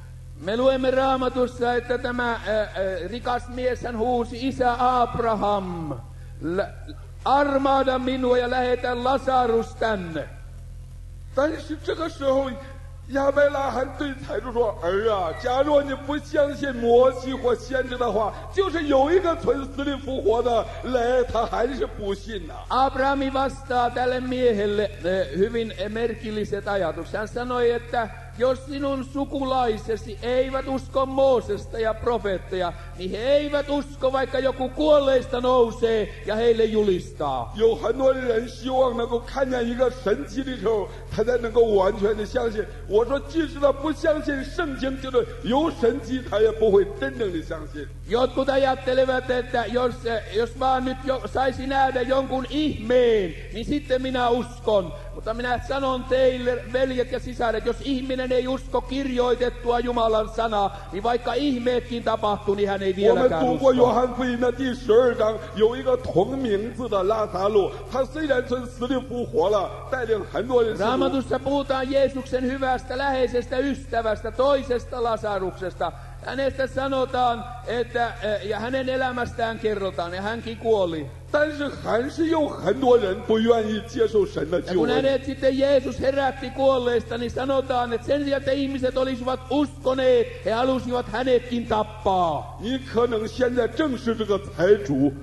Me luemme Raamatussa, että tämä ä, ä, rikas mies hän huusi isä Abraham, lä, armahda minua ja lähetä Lasarus tänne. 但是这个时候，亚伯拉罕对财主说：“儿啊，假若你不相信摩西或先知的话，就是有一个从死里复活的来，他还是不信呐、啊。” Abrahami vastaa tälle miehelle eh, hyvin merkilliset ajatukset. Hän sanoi, että jos sinun sukulaisesi eivät usko Moosesta ja profeetteja, niin he eivät usko, vaikka joku kuolleista nousee ja heille julistaa. 有很多人希望能够看见一个神迹的时候，他才能够完全的相信。我说，即使他不相信圣经，就是有神迹，他也不会真正的相信。 Jotkut ajattelevat, että jos, jos vaan nyt jo, saisi nähdä jonkun ihmeen, niin sitten minä uskon. Mutta minä sanon teille, veljet ja sisaret, jos ihminen ei usko kirjoitettua Jumalan sanaa, niin vaikka ihmeetkin tapahtuu, niin hän ei 我们 vieläkään 读过约 usko. 翰福音的第十二章，有一个同名字的拉撒路，他虽然从死里复活了，带领很多人信主。 Raamatussa puhutaan Jeesuksen hyvästä, läheisestä ystävästä, toisesta Lasaruksesta. Hänestä sanotaan, että, ja hänen elämästään kerrotaan, ja hänkin kuoli. 但是还是有很多人不愿意接受神的 Ja 救 kun 恩。 hänet sitten Jeesus herätti kuolleista, niin sanotaan, että sen sijaan, että ihmiset olisivat uskoneet, he halusivat hänetkin tappaa. 你可能现在正是这个财主，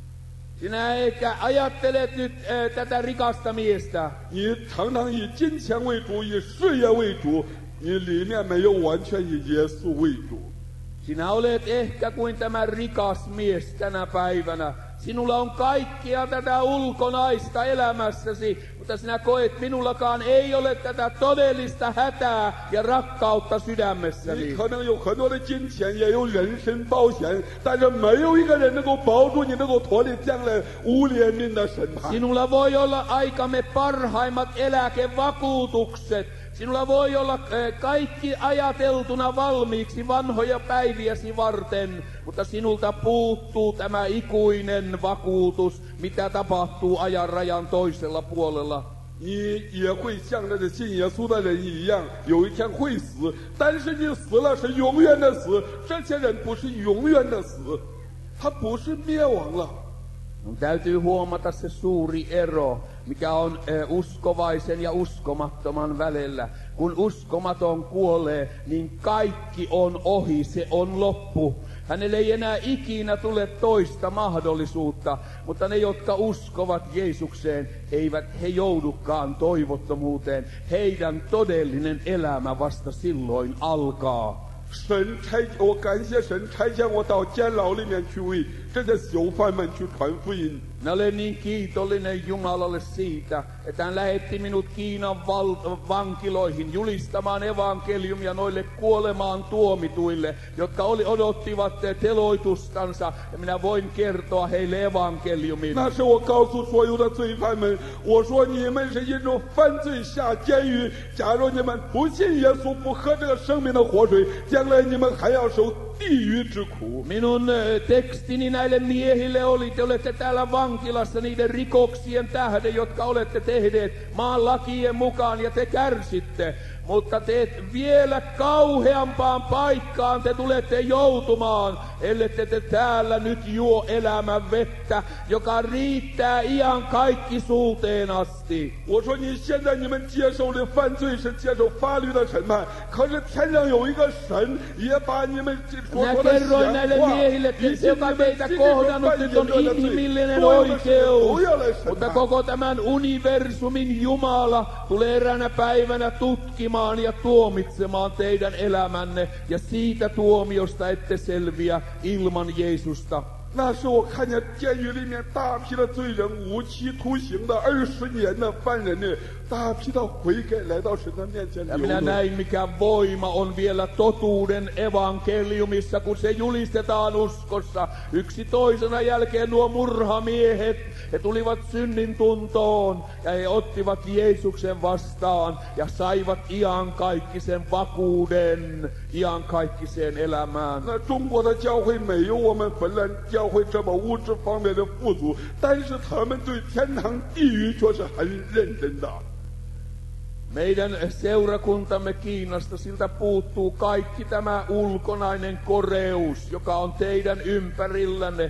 Sinä ehkä ajattelet nyt äh, tätä rikasta miestä. 你常常以金钱为主，以事业为主，你里面没有完全以耶稣为主。 Sinä olet ehkä kuin tämä rikas mies tänä päivänä. Sinulla on kaikkea tätä ulkonaista elämässäsi, mutta sinä koet, minullakaan ei ole tätä todellista hätää ja rakkautta 你 sydämessäni. 可能有很多的金钱，也有人身保险，但是没有一个人能够保住你，能够脱离将来无怜悯的审判。 Sinulla voi olla aikamme parhaimmat eläkevakuutukset. Sinulla voi olla äh, kaikki ajateltuna valmiiksi vanhoja päiviäsi varten, mutta sinulta puuttuu tämä ikuinen vakuutus, mitä tapahtuu ajan rajan toisella puolella. 你也会像这个信耶稣的人一样，有一天会死，但是你死了是永远的死。这些人不是永远的死，他不是灭亡了。 No, täytyy huomata se suuri ero, mikä on e, uskovaisen ja uskomattoman välillä. Kun uskomaton kuolee, niin kaikki on ohi, se on loppu. Hänelle ei enää ikinä tule toista mahdollisuutta, mutta ne, jotka uskovat Jeesukseen, eivät he joudukaan toivottomuuteen. Heidän todellinen elämä vasta silloin alkaa. 神差我感谢神差遣我到监牢里面去为这些囚犯们去传福音。 Minä olen niin kiitollinen Jumalalle siitä, että hän lähetti minut Kiinan val- vankiloihin julistamaan evankeliumia noille kuolemaan tuomituille, jotka oli, odottivat teloitustansa, ja minä voin kertoa heille evankeliumin. 那是我告诉所有的罪犯们，我说你们是因着犯罪下监狱，假如你们不信耶稣，不喝这个生命的活水，将来你们还要受地狱之苦。 Minun ö, tekstini näille miehille oli, te olette täällä vankilassa niiden rikoksien tähden, jotka olette tehneet maan lakien mukaan, ja te kärsitte. Mutta te vielä kauheampaan paikkaan te tulette joutumaan, ellette te täällä nyt juo elämän vettä, joka riittää iän kaikkisuuteen asti. 我说你现在你们接受的犯罪是接受法律的审判，可是天上有一个神也把你们所 Minä 说的 kerroin 闲 näille 话， miehille, 以 että 及 se, 你 joka 们 meitä 心里所 kohdannut 犯 nyt 言 on 论的罪， inhimillinen 所有的事 oikeus. 都要来审 Mutta 判。 koko tämän universumin Jumala tulee eräänä päivänä tutkimaan ja tuomitsemaan teidän elämänne, ja siitä tuomiosta ette selviä ilman Jeesusta. 那时我看见监狱里面大批的罪人，无期徒刑的、二十年的犯人呢，大批的悔改来到神的面前 Ja 流 minä 泪。 näin, mikä voima on vielä totuuden evankeliumissa, kun se julistetaan uskossa. Yksi toisena jälkeen nuo murhamiehet, he tulivat synnin tuntoon ja he ottivat Jeesuksen vastaan ja saivat iankaikkisen vakuuden iankaikkiseen elämään. 那中国的教会没有我们芬兰教会这么物质方面的富足，但是他们对天堂、地狱却是很认真的。 Meidän seurakuntamme Kiinasta, siltä puuttuu kaikki tämä ulkonainen koreus, joka on teidän ympärillänne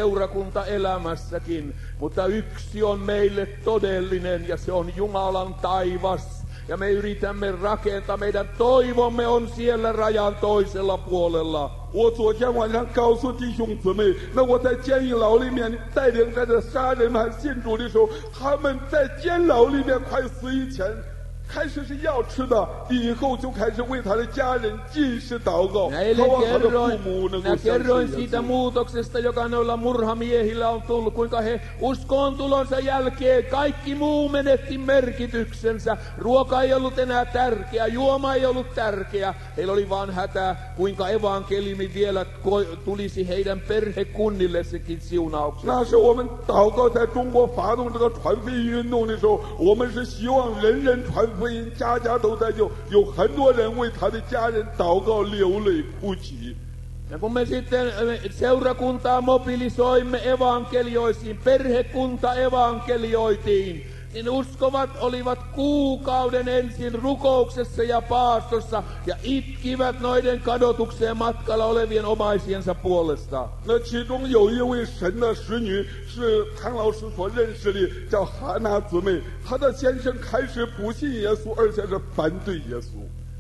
seurakuntaelämässäkin. Mutta yksi on meille todellinen ja se on Jumalan taivas. Ja me yritämme rakentaa, meidän toivomme on siellä rajan toisella puolella. 我昨天晚上告诉弟兄姊妹，那我在监狱牢里面带领着的杀人犯信主的时候，他们在监牢里面快死以前，开始是要吃的，以后就开始为他的家人进食祷告， Näille 渴望他的 kerroin, 父母能 minä 够相 kerroin 信耶 siitä 稣。 muutoksesta, joka noilla murhamiehillä on tullut, kuinka he uskoon tulonsa jälkeen kaikki muu menetti merkityksensä. Ruoka ei ollut enää tärkeä, juoma ei ollut tärkeä. Heillä oli vaan hätä, kuinka evankeliumi vielä tulisi heidän perhekunnille sekin siunaukseksi. 那是我们祷告在中国发动这个传福音运动的时候，我们是希望人人传福音，家家都在救，有很多人为他的家人祷告流泪哭泣。 Ja kun me sitten seurakuntaa mobilisoimme evankelioisiin, perhekunta evankelioitiin, niin uskovat olivat kuukauden ensin rukouksessa ja paastossa ja itkivät noiden kadotukseen matkalla olevien omaisiensa puolesta. 那其中有一位神的使女是唐老师所认识的，叫哈娜姊妹，她的先生开始不信耶稣，而且是反对耶稣。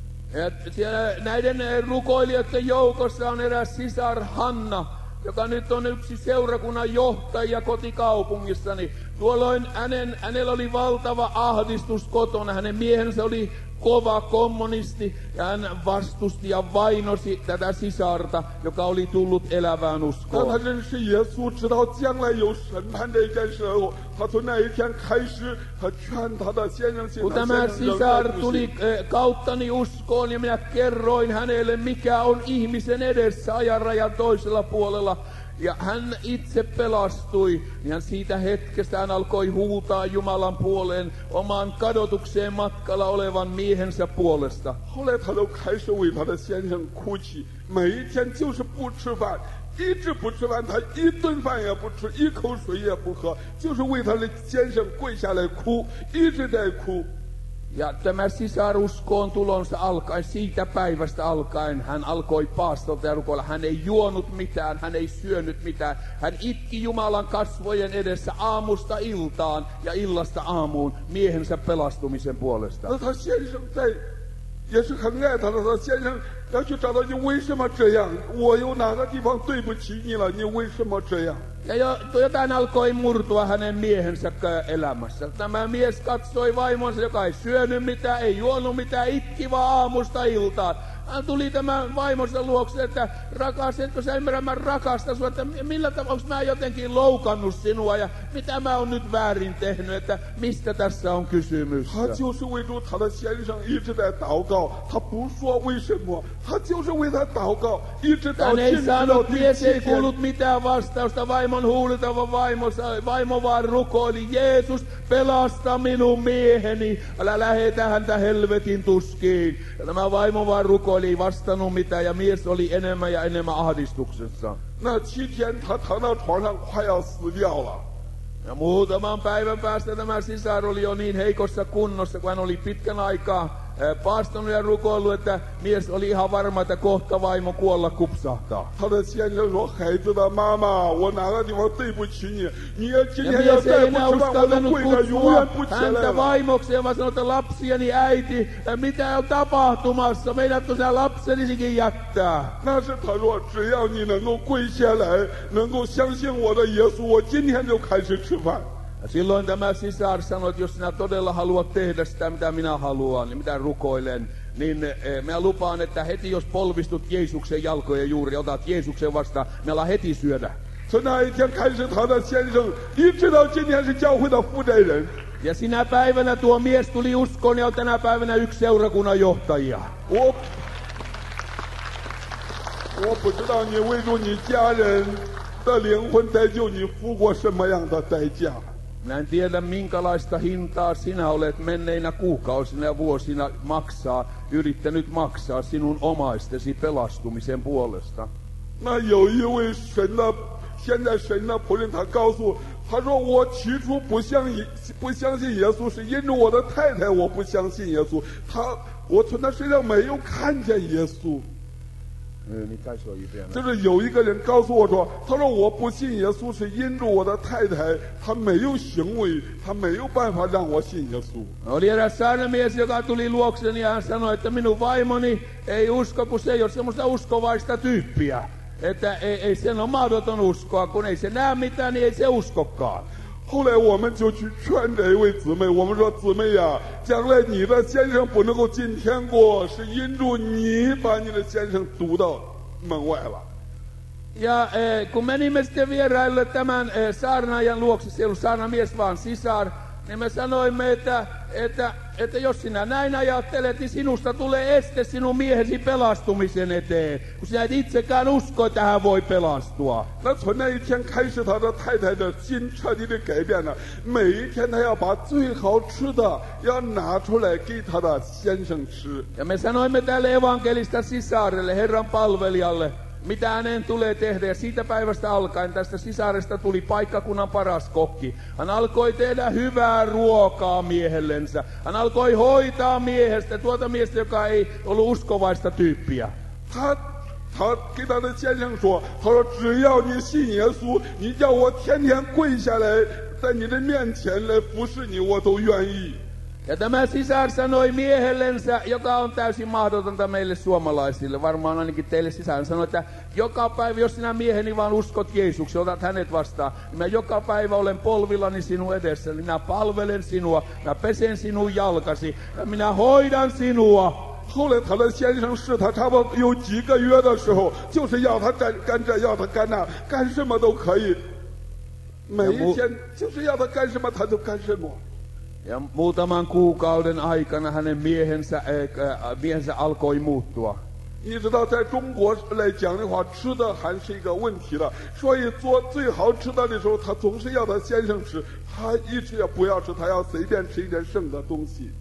Ja siellä näiden rukoilijoiden joukossa on eräs sisar Hanna, joka nyt on yksi seurakunnan johtaja kotikaupungissani. Tuolloin hänen, hänellä oli valtava ahdistus kotona. Hänen miehensä oli kova kommunisti ja hän vastusti ja vainosi tätä sisarta, joka oli tullut elävään 当他 uskoon. 认识耶稣，知道将来有审判这件事后，他从那一天开始，他劝他的先生信 Kun 他 tämä 先生仍 sisar 然不 tuli 信。 eh, kauttani uskoon ja minä kerroin hänelle, mikä on ihmisen edessä ajanrajan toisella puolella, ja hän itse pelastui, niin hän siitä hetkestä hän alkoi huutaa Jumalan puoleen oman kadotukseen matkalla olevan miehensä puolesta. 后来他都开始为他的先生哭泣，每一天就是不吃饭，一直不吃饭，他一顿饭也不吃，一口水也不喝，就是为他的先生跪下来哭，一直在哭。 Ja tämä sisar uskoon tulonsa alkaen, siitä päivästä alkaen, hän alkoi paastolta ja rukoilla. Hän ei juonut mitään, hän ei syönyt mitään. Hän itki Jumalan kasvojen edessä aamusta iltaan ja illasta aamuun miehensä pelastumisen puolesta. 那他先生在，也是很爱他的，他先生要去找到你为什么这样？我有哪个地方对不起你了？你为什么这样？ Ja jo, jotain alkoi murtua hänen miehensä elämässä. Tämä mies katsoi vaimonsa, joka ei syönyt mitään, ei juonut mitään, itki vaan aamusta iltaan. Hän tuli tämän vaimonsa luokse, että rakas, etkö sä ymmärrä, mä rakastan sua, että millä tavalla, onko mä jotenkin loukannut sinua ja mitä mä oon nyt väärin tehnyt, että mistä tässä on kysymys. 他就是为住他的先生一直在祷告，他不说为什么，他就是为他祷告，一直到 Hän ei 进食到 saanut, 第 mies 七 ei 天。 kuullut mitään vastausta, vaimon huulitava vaimo, vaimo vaan rukoili, Jeesus, pelasta minun mieheni, älä lähetä häntä helvetin tuskiin. Ja tämä vaimo vaan rukoili, ei vastannut mitään ja mies oli enemmän ja enemmän ahdistuksessa. 那七天他躺到床上快要死掉了。 Ja muutaman päivän päästä tämä sisar oli jo niin heikossa kunnossa, kun hän oli pitkän aikaa paastonut ja rukoillut, että mies oli ihan varma, että kohta vaimo kuolla kupsahtaa. 他的先生说：“孩子的妈妈，我哪个地方对不起你？你也今 Ja 天要 mies 再 ei 不 enää 吃饭，我的 uskaltanut 跪着永 kutsua 远不起来 häntä 了。” vaimokseen, vaan sanoi, että lapsiani äiti, mitä on tapahtumassa, meidätkö sä lapsenisikin jättää? 那是他说：“只要你能够跪下来，能够相信我的耶稣，我今天就开始吃饭。” Ja silloin tämä sisar sanoi, että jos sinä todella haluat tehdä sitä, mitä minä haluan, niin mitä rukoilen, niin eh, minä lupaan, että heti jos polvistut Jeesuksen jalkojen juuri, otat Jeesuksen vastaan, me ollaan heti syödä. 从那一天开始，他的先生一直到今天是教会的负责人。 Ja sinä päivänä tuo mies tuli uskoon ja on tänä päivänä yksi seurakunnan johtajia. 我我不知道你为住你家人的灵魂得救，你付过什么样的代价？ Minä en tiedä, minkälaista hintaa sinä olet menneinä kuukausina ja vuosina maksaa, yrittänyt maksaa sinun omaistesi pelastumisen puolesta. 那有一位神的，现在神的仆人，他告诉他说我起初不相信不相信耶稣，是因着我的太太我不相信耶稣。他我从他身上没有看见耶稣。 嗯，你再说一遍。 就是有一个人告诉我说，他说我不信耶稣是因着我的太太，他没有行为，他没有办法让我信耶稣。 Oli eräs saarnamies, joka tuli luokseni ja hän sanoi, että minun vaimoni ei usko, kun se ei ole semmoista uskovaista tyyppiä. Että ei, ei sen ole mahdoton uskoa, kun ei se näe mitään, niin ei se uskokaan. 后来我们就去劝这一位姊妹，我们说姊妹呀，将来你的先生不能够进天国，是因着你把你的先生堵到门外了。 Ja eh, kun menimme sitten vieraille tämän eh, saarnaajan luokse, se ei ollut saarnamies vaan sisar, niin me sanoimme, että, että, että jos sinä näin ajattelet, niin sinusta tulee este sinun miehesi pelastumisen eteen, kun sinä et itsekään usko, että hän voi pelastua. 那从那一天开始，他的太太的心彻底的改变了。每一天，他要把最好吃的要拿出来给他的先生吃。 Ja me sanoimme tälle evankelista sisarelle, Herran palvelijalle, mitä hänen tulee tehdä, ja siitä päivästä alkaen tästä sisaresta tuli paikkakunnan paras kokki. Hän alkoi tehdä hyvää ruokaa miehellensä. Hän alkoi hoitaa miehestä, tuota miestä, joka ei ollut uskovaista tyyppiä. 他他给他的先生说：“他说只要你信耶稣，你叫我天天跪下来在你的面前来服侍你，我都愿意。” Ja tämä sisar sanoi miehellensä, joka on täysin mahdotonta meille suomalaisille, varmaan ainakin teille sisar. Hän sanoi, että joka päivä, jos sinä mieheni vaan uskot Jeesuksen, otat hänet vastaan, niin mä joka päivä olen polvillani sinun edessä. Minä palvelen sinua, mä pesen sinun jalkasi ja minä hoidan sinua. 后来他的先生是他差不多有几个月的时候，就是要他干干这，要他干那，干什么都可以。每一天就是要他干什么，他就干什么。 Ja muutaman kuukauden aikana hänen miehensä, äh, miehensä alkoi muuttua. 你知道，在中国来讲的话，吃的还是一个问题了。所以做最好吃的的时候，他总是要他先生吃，他一直也不要吃，他要随便吃一点剩的东西。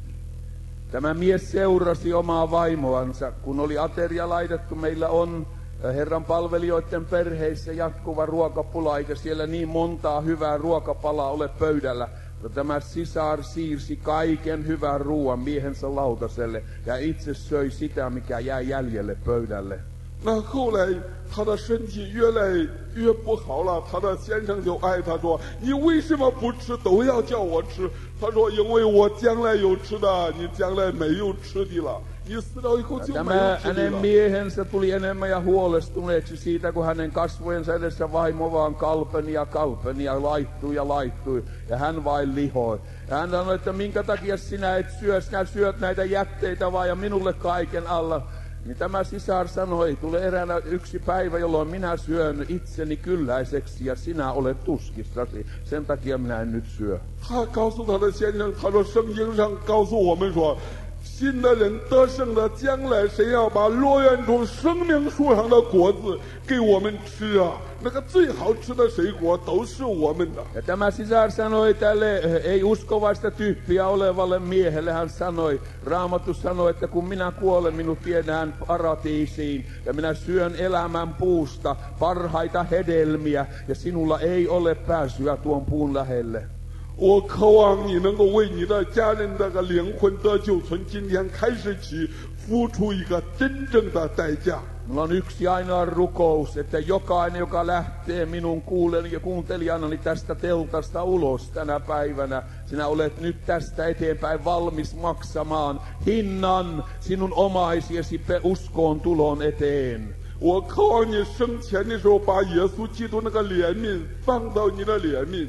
Tämä mies seurasi omaa vaimoansa, kun oli ateria laitettu. Meillä on Herran palvelijoiden perheissä jatkuva ruokapula, eikä siellä niin montaa hyvää ruokapalaa ole pöydällä. Tämä sisar siirsi kaiken hyvän ruoan miehensä lautaselle ja itse söi sitä, mikä jäi jäljelle pöydälle. 那后来他的身体越来越不好了，他的先生就爱他说：“你为什么不吃？都要叫我吃。”他说：“因为我将来有吃的，你将来没有吃的了。你死了以后就没有 Tämä 吃的 hänen 了。” miehensä tuli enemmän ja huolestuneeksi siitä, kun hänen kasvojensa edessä vaimo vaan kalpeni ja kalpeni ja laittui ja laittui. Ja hän vain lihoi. Ja hän sanoi, että minkä takia sinä et syö, sinä syöt näitä jätteitä vaan ja minulle kaiken alla. Niin tämä sisar sanoi, tulee eräänä yksi päivä, jolloin minä syön itseni kylläiseksi ja sinä olet tuskissasi. Sen takia minä en nyt syö. 他告诉他的先生，他说圣经上告诉我们说，信的人得胜的，将来神要把乐园中生命树上的果子给我们吃啊！那个最好吃的水果都是我们的。 Ja tämä sisar sanoi tälle ei uskovaista tyyppiä olevalle miehelle, hän sanoi, Raamattu sanoi, että kun minä kuolen, minut viedään paratiisiin ja minä syön elämän puusta parhaita hedelmiä ja sinulla ei ole pääsyä tuon puun lähelle. 我渴望你能够为你的家人这个灵魂得救，从今天开始起付出一个真正的代价。 Mulla on yksi ainoa rukous, että jokainen, joka lähtee minun kuulen ja kuuntelijana tästä teltasta ulos tänä päivänä, sinä olet nyt tästä eteenpäin valmis maksamaan hinnan sinun omaisiesi uskoon tulon eteen. 我渴望你生前的时候，把耶稣基督那个怜悯放到你的怜悯。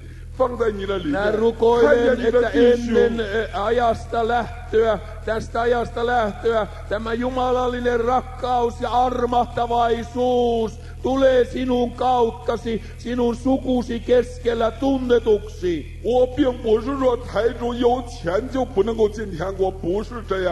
Minä rukoilen, että ennen ajasta lähtöä, tästä ajasta lähtöä, tämä jumalallinen rakkaus ja armahtavaisuus tulee sinun kauttasi, sinun sukusi keskellä tunnetuksi. 我并不是说财主有钱就不能够进天国，不是这样。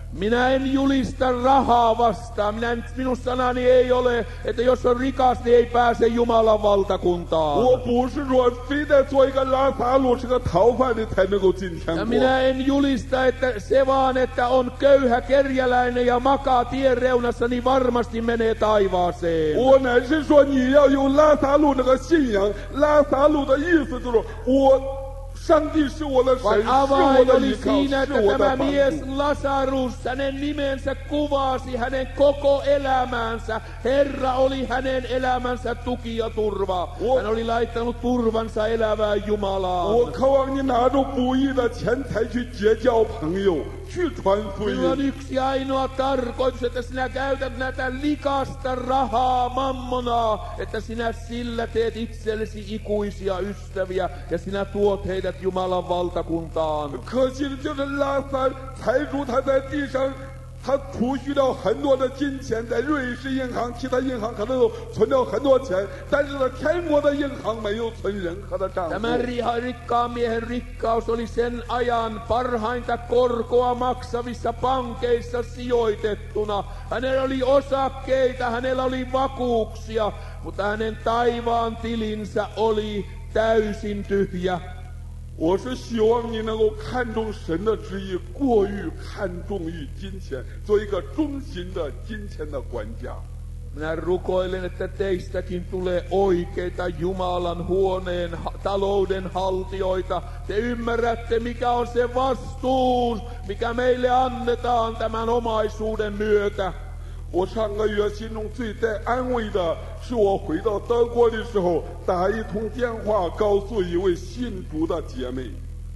Minä en julista rahaa vastaan. Minä en, minun sanani ei ole, että jos on rikas, niin ei pääse Jumalan valtakuntaan. 我不是说非得做一个拉萨路是个逃犯的才能够进 Ja 天国。 minä en julista, että se vaan, että on köyhä kerjäläinen ja makaa tien reunassa, niin varmasti menee taivaaseen. 我乃是说你要有拉萨路那个信仰，拉萨路的意思就是我，上帝是我的神， Vaan 是我 avain 的 oli 依靠， siinä, 是 että 我的 tämä 帮 mies 助。 Lasarus, hänen nimensä kuvasi hänen koko elämänsä. Herra oli hänen elämänsä tuki ja turva. Hän oli laittanut turvansa elävään 我 Jumalaan. 渴望你拿着不义的钱财去结交朋友，去传福 Sillä on 音。 yksi ainoa tarkoitus, että sinä käytät näitä likasta rahaa, mammonaa, että sinä sillä teet itsellesi ikuisia ystäviä ja sinä tuot heidät Jumalan valtakuntaan. 可惜的就是拉萨财主他在地上，他储蓄了很多的金钱，在瑞士银行、其他银行可能都存了很多钱，但是在天国的银行没有存任何的账户。 Tämän ri- rikkaan miehen rikkaus oli sen ajan parhainta korkoa maksavissa pankeissa sijoitettuna. Hänellä oli osakkeita, hänellä oli vakuuksia, mutta hänen taivaan tilinsä oli täysin tyhjä. 我是希望你能够看重神的旨意，过于看重于金钱，做一个忠心的金钱的管家。 Minä rukoilen, että teistäkin tulee oikeita Jumalan huoneen ha- talouden haltioita. Te ymmärrätte, mikä on se vastuus, mikä meille annetaan tämän omaisuuden myötä. 我上个月心中最在安慰的是，我回到德国的时候，打一通电话告诉一位信主的姐妹。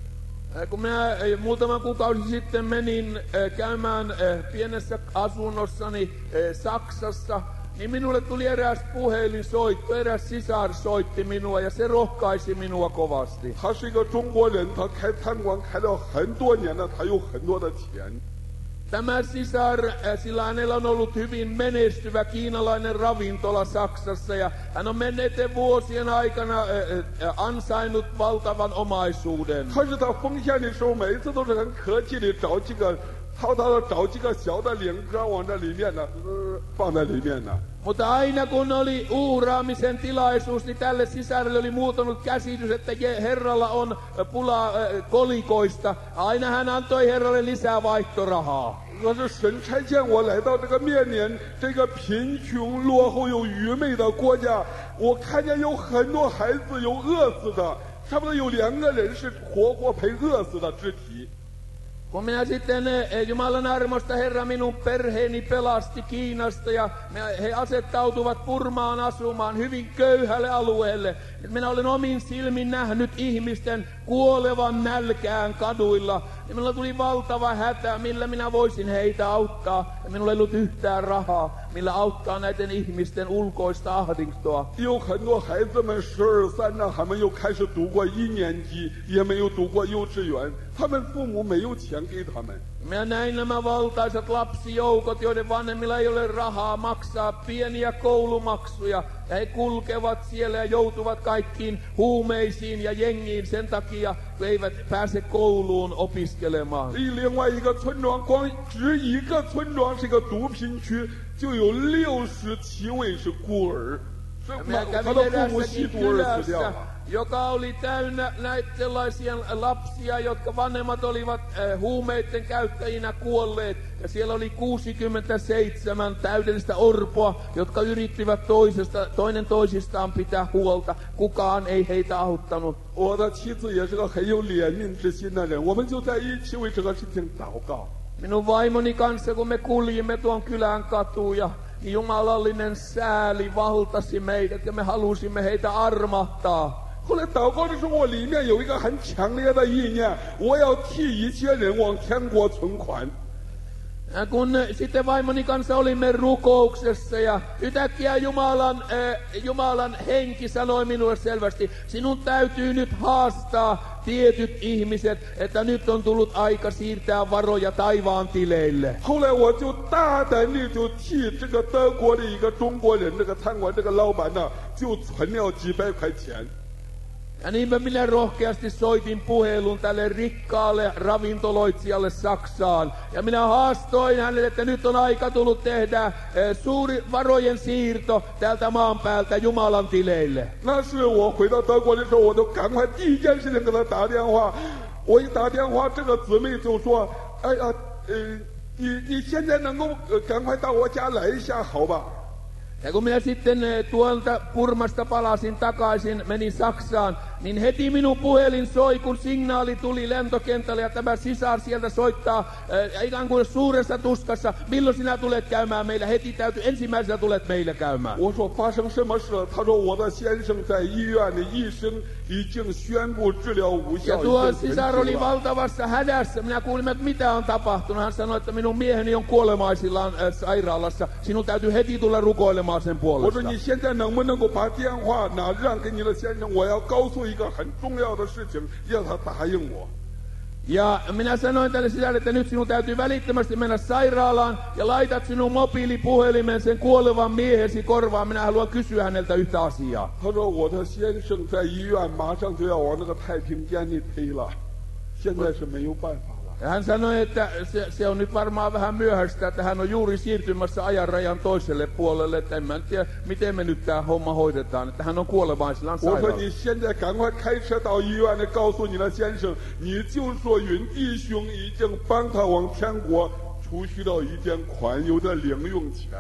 Äh, Kun minä äh, muutama kuukausi sitten menin äh, käymään äh, pienessä asunnossani äh, Saksassa, niin minulle tuli eräs puhelinsoitto, eräs sisar soitti minua ja se rohkaisi minua kovasti. 他是一个中国人，他开餐馆开了很多年了，他有很多的钱。 Tämä sisar, äh, sillä hänellä on ollut hyvin menestyvä kiinalainen ravintola Saksassa ja hän on menneiden vuosien aikana äh, äh, ansainnut valtavan omaisuuden. 可是他奉献的时候，每一次都是很客气的找几个，淘淘的找几个小的零壳往这里面呢，呃，放在里面呢。 Mutta aina kun oli uhraamisen tilaisuus, niin tälle sisarille oli muuttunut käsitys, että je- Herralla on äh, pula äh, kolikoista. Aina hän antoi Herralle lisää vaihtorahaa. 可是神差遣我来到这个缅甸这个贫穷、落后又愚昧的国家，我看见有很多孩子有饿死的，差不多有两个人是活活被饿死的肢体。 Kun minä sitten eh, Jumalan armosta Herra minun perheeni pelasti Kiinasta ja me, he asettautuvat Burmaan asumaan hyvin köyhälle alueelle. Et minä olen omin silmin nähnyt ihmisten kuolevan nälkään kaduilla. Ja minulla tuli valtava hätä, millä minä voisin heitä auttaa. Ja minulla ei ollut yhtään rahaa, millä auttaa näiden ihmisten ulkoista ahdintoa. 有很多孩子们十二三呢，还没有开始读过一年级，也没有读过幼稚园，他们父母没有钱给他们。 Minä näin nämä valtaisat lapsijoukot, joiden vanhemmilla ei ole rahaa maksaa pieniä koulumaksuja. Ja he kulkevat siellä ja joutuvat kaikkiin huumeisiin ja jengiin sen takia, kun eivät pääse kouluun opiskelemaan. 另外一个村庄，光只一个村庄是一个毒品区，就有六十七位是孤儿，是 Ja minä 他 kävin 的父母吸 erässäkin 毒而死掉 kylässä, 了。 joka oli täynnä näitä sellaisia lapsia, jotka vanhemmat olivat äh, huumeiden käyttäjinä kuolleet. Ja siellä oli kuusikymmentäseitsemän täydellistä orpoa, jotka yrittivät toisesta, toinen toisistaan pitää huolta. Kukaan ei heitä auttanut. 我的妻子也是个很有怜悯之心的人，我们就在一起为这个事情祷告。 Minun vaimoni kanssa, kun me kuljimme tuon kylän katuja, niin jumalallinen sääli valtasi meidät ja me halusimme heitä armahtaa. 后来祷告的时候，我里面有一个很强烈的意念，我要替一切人往天国存款。 Ja kun sitten vaimoni kanssa olimme rukouksessa ja yhtäkkiä Jumalan, äh, Jumalan henki sanoi minulle selvästi, sinun täytyy nyt haastaa tietyt ihmiset, että nyt on tullut aika siirtää varoja taivaan tileille. 后来我就大胆地就替这个德国的一个中国人，这个餐馆这个老板呢，就存了几百块钱。 Ja niinpä minä rohkeasti soitin puhelun tälle rikkaalle ravintoloitsijalle Saksaan. Ja minä haastoin hänelle, että nyt on aika tullut tehdä eh, suuri varojen siirto täältä maan päältä Jumalan tileille. 那是我回到德国的时候，我都赶快第一件事情给他打电话。我一打电话，这个姊妹就说：“哎呀，呃，你你现在能够呃赶快到我家来一下，好吧？” Ja kun minä sitten eh, tuolta Purmasta palasin takaisin, menin Saksaan, niin heti minun puhelin soi, kun signaali tuli lentokentälle ja tämä sisar sieltä soittaa äh, ikään kuin suuressa tuskassa. Milloin sinä tulet käymään meillä? Heti täytyy, ensimmäisenä tulet meillä käymään. 我说发生什么事了？他说我的先生在医院的医生已经宣布治疗无 Ja 效， tuo 已经 sisar 停 oli 止了。 valtavassa hädässä. Minä kuulin, että mitä on tapahtunut. Hän sanoi, että minun mieheni on kuolemaisillaan äh, sairaalassa. Sinun täytyy heti tulla rukoilemaan sen 我说 puolesta. 你现在能不能够把电话拿让给你的先生？我要告诉一个很重要的事情，让他答应我。 Ja minä sanoin tälle sisälle, että nyt sinun täytyy välittömästi mennä sairaalaan ja laitat sinun mobiilipuhelimen sen kuolevan miehesi korvaan. Minä haluan kysyä häneltä yhtä asiaa. 他说我的先生在医院马上就要往那个太平间里推了，现在是没有办法了。 Ja hän sanoi, että se, se on nyt varmaan vähän myöhäistä, että hän on juuri siirtymässä ajan rajan toiselle puolelle. Että en mä nyt tiedä, miten me nyt tämä homma hoidetaan, että hän on kuolevaisillaan 我说 sairaalassa. 你现在赶快开车到医院里，告诉你的先生，你就说云弟兄已经帮他往天国储蓄到一件款有的零用钱。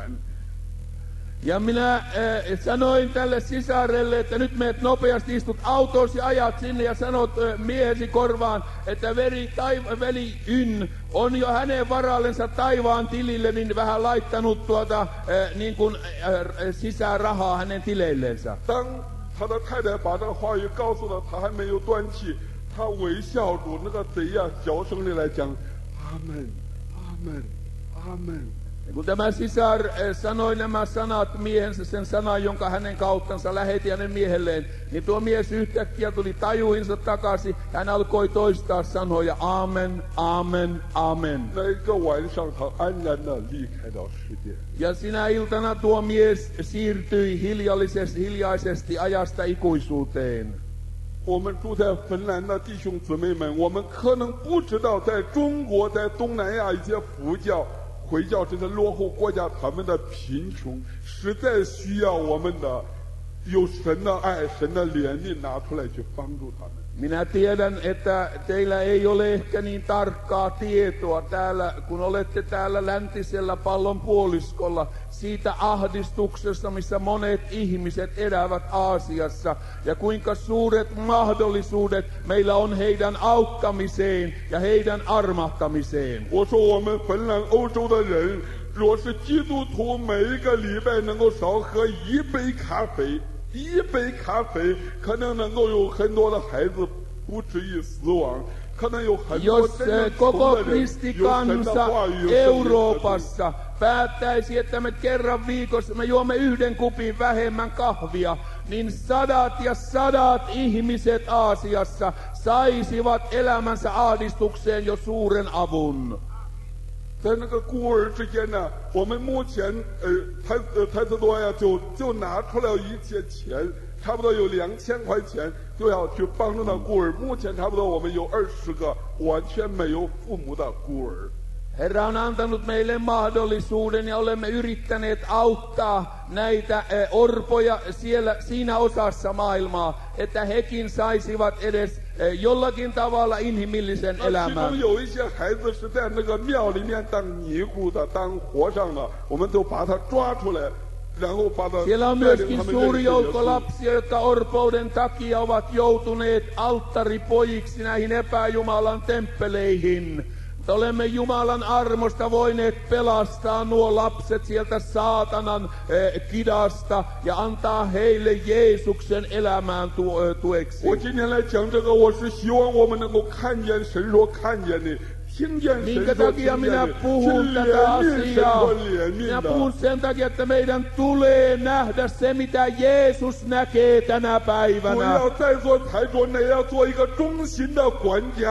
Ja minä äh, sanoin tälle sisarelle, että nyt meet nopeasti, istut autosi ja ajat sinne ja sanot äh, miehesi korvaan, että veri, taiva, veli Yn on jo hänen varallensa taivaan tilille niin vähän laittanut tuota äh, niin kuin äh, sisään rahaa hänen tileillensä. 当他的太太把这个话语告诉了他，还没有断气，他微笑住，那个贼呀、小声的来讲：“阿门，阿门，阿门。” Ja kun tämä sisar äh, sanoi nämä sanat miehensä, sen sanan, jonka hänen kauttansa lähetti hänen miehelleen, niin tuo mies yhtäkkiä tuli tajuinsa takaisin. Hän alkoi toistaa sanoja, amen, amen, amen. 那一个晚上，他安然的离开了世界。 Ja sinä iltana tuo mies siirtyi hiljaisesti, hiljaisesti ajasta ikuisuuteen. 我们住在芬兰的弟兄姊妹们，我们可能不知道，在中国、在东南亚一些佛教、回教这些落后国家，他们的贫穷实在需要我们的有神的爱、神的怜悯拿出来去帮助他们。 Minä tiedän, että teillä ei ole ehkä niin tarkkaa tietoa täällä, kun olette täällä läntisellä pallon puoliskolla, siitä ahdistuksesta, missä monet ihmiset elävät Aasiassa, ja kuinka suuret mahdollisuudet meillä on heidän auttamiseen ja heidän armahtamiseen. 我说我们芬兰、欧洲的人，若是基督徒，每一个礼拜能够少喝一杯咖啡。 一杯咖啡可能能够有很多的孩子不至于死亡，可能有很多 Jos 真正 koko 穷的人有神的 kristikansa 话语，有神的 Euroopassa päättäisi, että me kerran viikossa me juomme yhden kupin vähemmän kahvia, niin sadat ja sadat ihmiset Aasiassa saisivat elämänsä ahdistukseen jo suuren avun. 在那个孤儿之间呢，我们目前呃，台呃台斯多呀，就就拿出了一些钱，差不多有两千块钱，就要去帮助那孤儿。目前差不多我们有二十个完全没有父母的孤儿。 Herra on antanut meille mahdollisuuden ja olemme yrittäneet auttaa näitä eh, orpoja siellä, siinä osassa maailmaa, että hekin saisivat edes eh, jollakin tavalla inhimillisen 那其 elämän. 中有一些孩子是在那个庙里面当尼姑的、当和尚的，我们都把他抓出来，然后把他 Siellä on 带领 myöskin 他们 suuri 认识耶 joukko 稣。 lapsia, jotka orpouden takia ovat joutuneet alttaripojiksi näihin epäjumalan temppeleihin. Mutta olemme Jumalan armosta voineet pelastaa nuo lapset sieltä saatanan eh, kidasta ja antaa heille Jeesuksen elämään tu, eh, tueksi. 我今天来讲这个，我是希望我们能够看见神所看见的，听见神 Minkä 所 takia 听见 minä 的，去 puhun tätä 怜悯神 asiaa? 所怜 Minä 悯 puhun 的。 sen takia, että meidän tulee nähdä se, mitä Jeesus näkee tänä 不 päivänä. 要再做台桌那样做一个忠心的管家。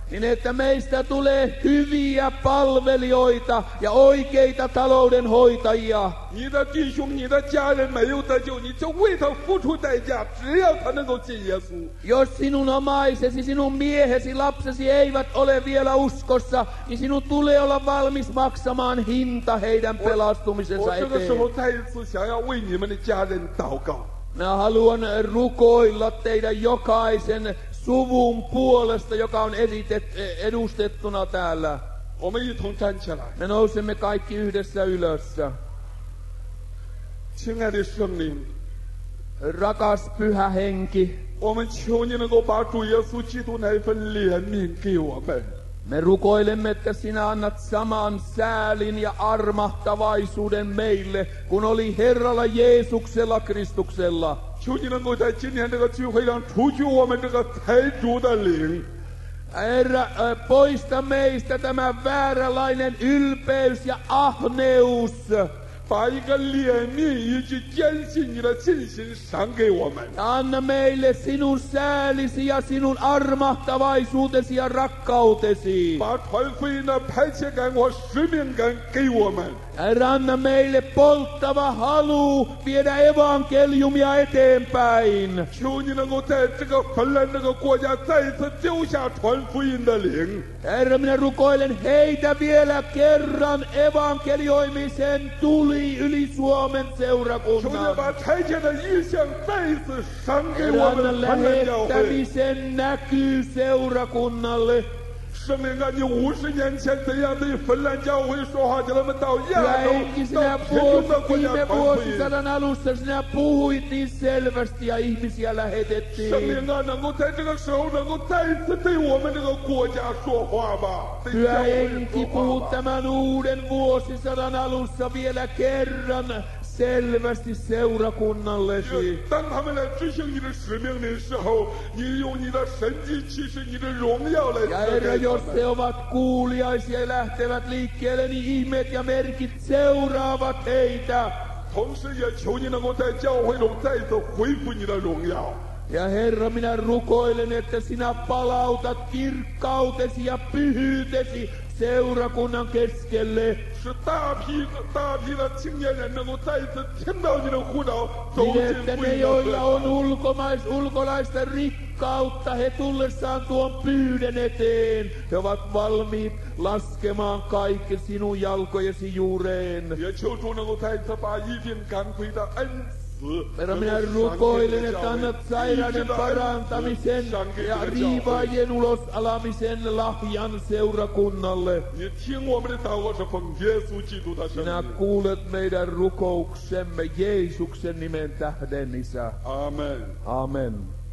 niin että meistä tulee hyviä palvelijoita ja oikeita taloudenhoitajia. 你的弟兄、你的家人没有得救，你就为他付出代价，只要他能够信耶稣。 Jos sinun omaisesi, sinun miehesi, lapsesi eivät ole vielä uskossa, niin sinun tulee olla valmis maksamaan hinta heidän 我 pelastumisensa 这个时候 eteen. 再一次想要为你们的家人祷告。 Minä haluan rukoilla teidän jokaisen suvun puolesta, joka on esitet, edustettuna täällä. 我们一同站起来， Me nousemme kaikki yhdessä ylös. 亲爱的圣灵， Rakas pyhä henki, 我们求你能够把主耶稣基督那一份怜悯给我们。 me rukoilemme, että sinä annat saman säälin ja armahtavaisuuden meille, kun oli Herralla Jeesuksella Kristuksella. 求你能够在今天这个聚会上除去我们这个财主的灵， Herra, ö, poista meistä tämä vääränlainen ylpeys ja ahneus. 把一个怜悯以及坚信你的信心赏给我们。 Anna meille sinun säälisi ja sinun armahtavaisuutesi ja rakkautesi. 把传福音的迫切感和使命感给我们。 Herra, anna meille polttava halu viedä evankeliumia eteenpäin. 求你能够在这个芬兰这个国家再一次丢下传福音的灵， Herra, minä rukoilen heitä vielä kerran evankelioimisen tuli yli Suomen 求你 seurakunnan. 把差遣的意象再一次赏给 Herra, 我 anna 们芬兰教会。 lähettämisen näkyy seurakunnalle. 圣灵啊，你五十年前怎样对芬兰教会说话，叫他们到 Pyhä 亚洲、 henki, sinä 到贫穷的 vuosi, 国家 viime 传福音。 vuosisadan alussa sinä puhuit niin selvästi ja ihmisiä 圣 lähetettiin. 灵啊，能够在这个时候能够再一次对我们这个国家说话吧，对 Pyhä 教会 henki, 说 puhu 话吧。 tämän uuden vuosisadan alussa vielä kerran selvästi seurakunnallesi. 当他们来执行你的使命的时候，你用你的神迹启示、你的荣耀来 Ja 赐 Herra, 给他 jos 们。 he ovat kuuliaisia ja lähtevät liikkeelle, niin ihmeet ja merkit seuraavat heitä. 同时也求你能够在教会中再一次恢复你的荣耀。 Ja Herra, minä rukoilen, että sinä palautat kirkkautesi ja pyhyytesi seurakunnan keskelle. 使大批大批的青年人能够再一次听到你的呼召，走 Niin 进 että 福 ne, 音的 joilla 河 on ulkomais, ulkolaista rikkautta, he tullessaan tuon pyyden eteen, he ovat valmiit laskemaan kaikki sinun jalkojesi juureen. 也求主能够再一次把一并赶回的恩赐。 Herra, minä rukoilen, että annat sairauden parantamisen ja riivaajien ulos alamisen lahjan seurakunnalle. 你听我们的祷告是奉耶稣基督的圣 Sinä 名。 kuulet meidän rukouksemme Jeesuksen nimen tähden, Isä. 阿门。 Amen.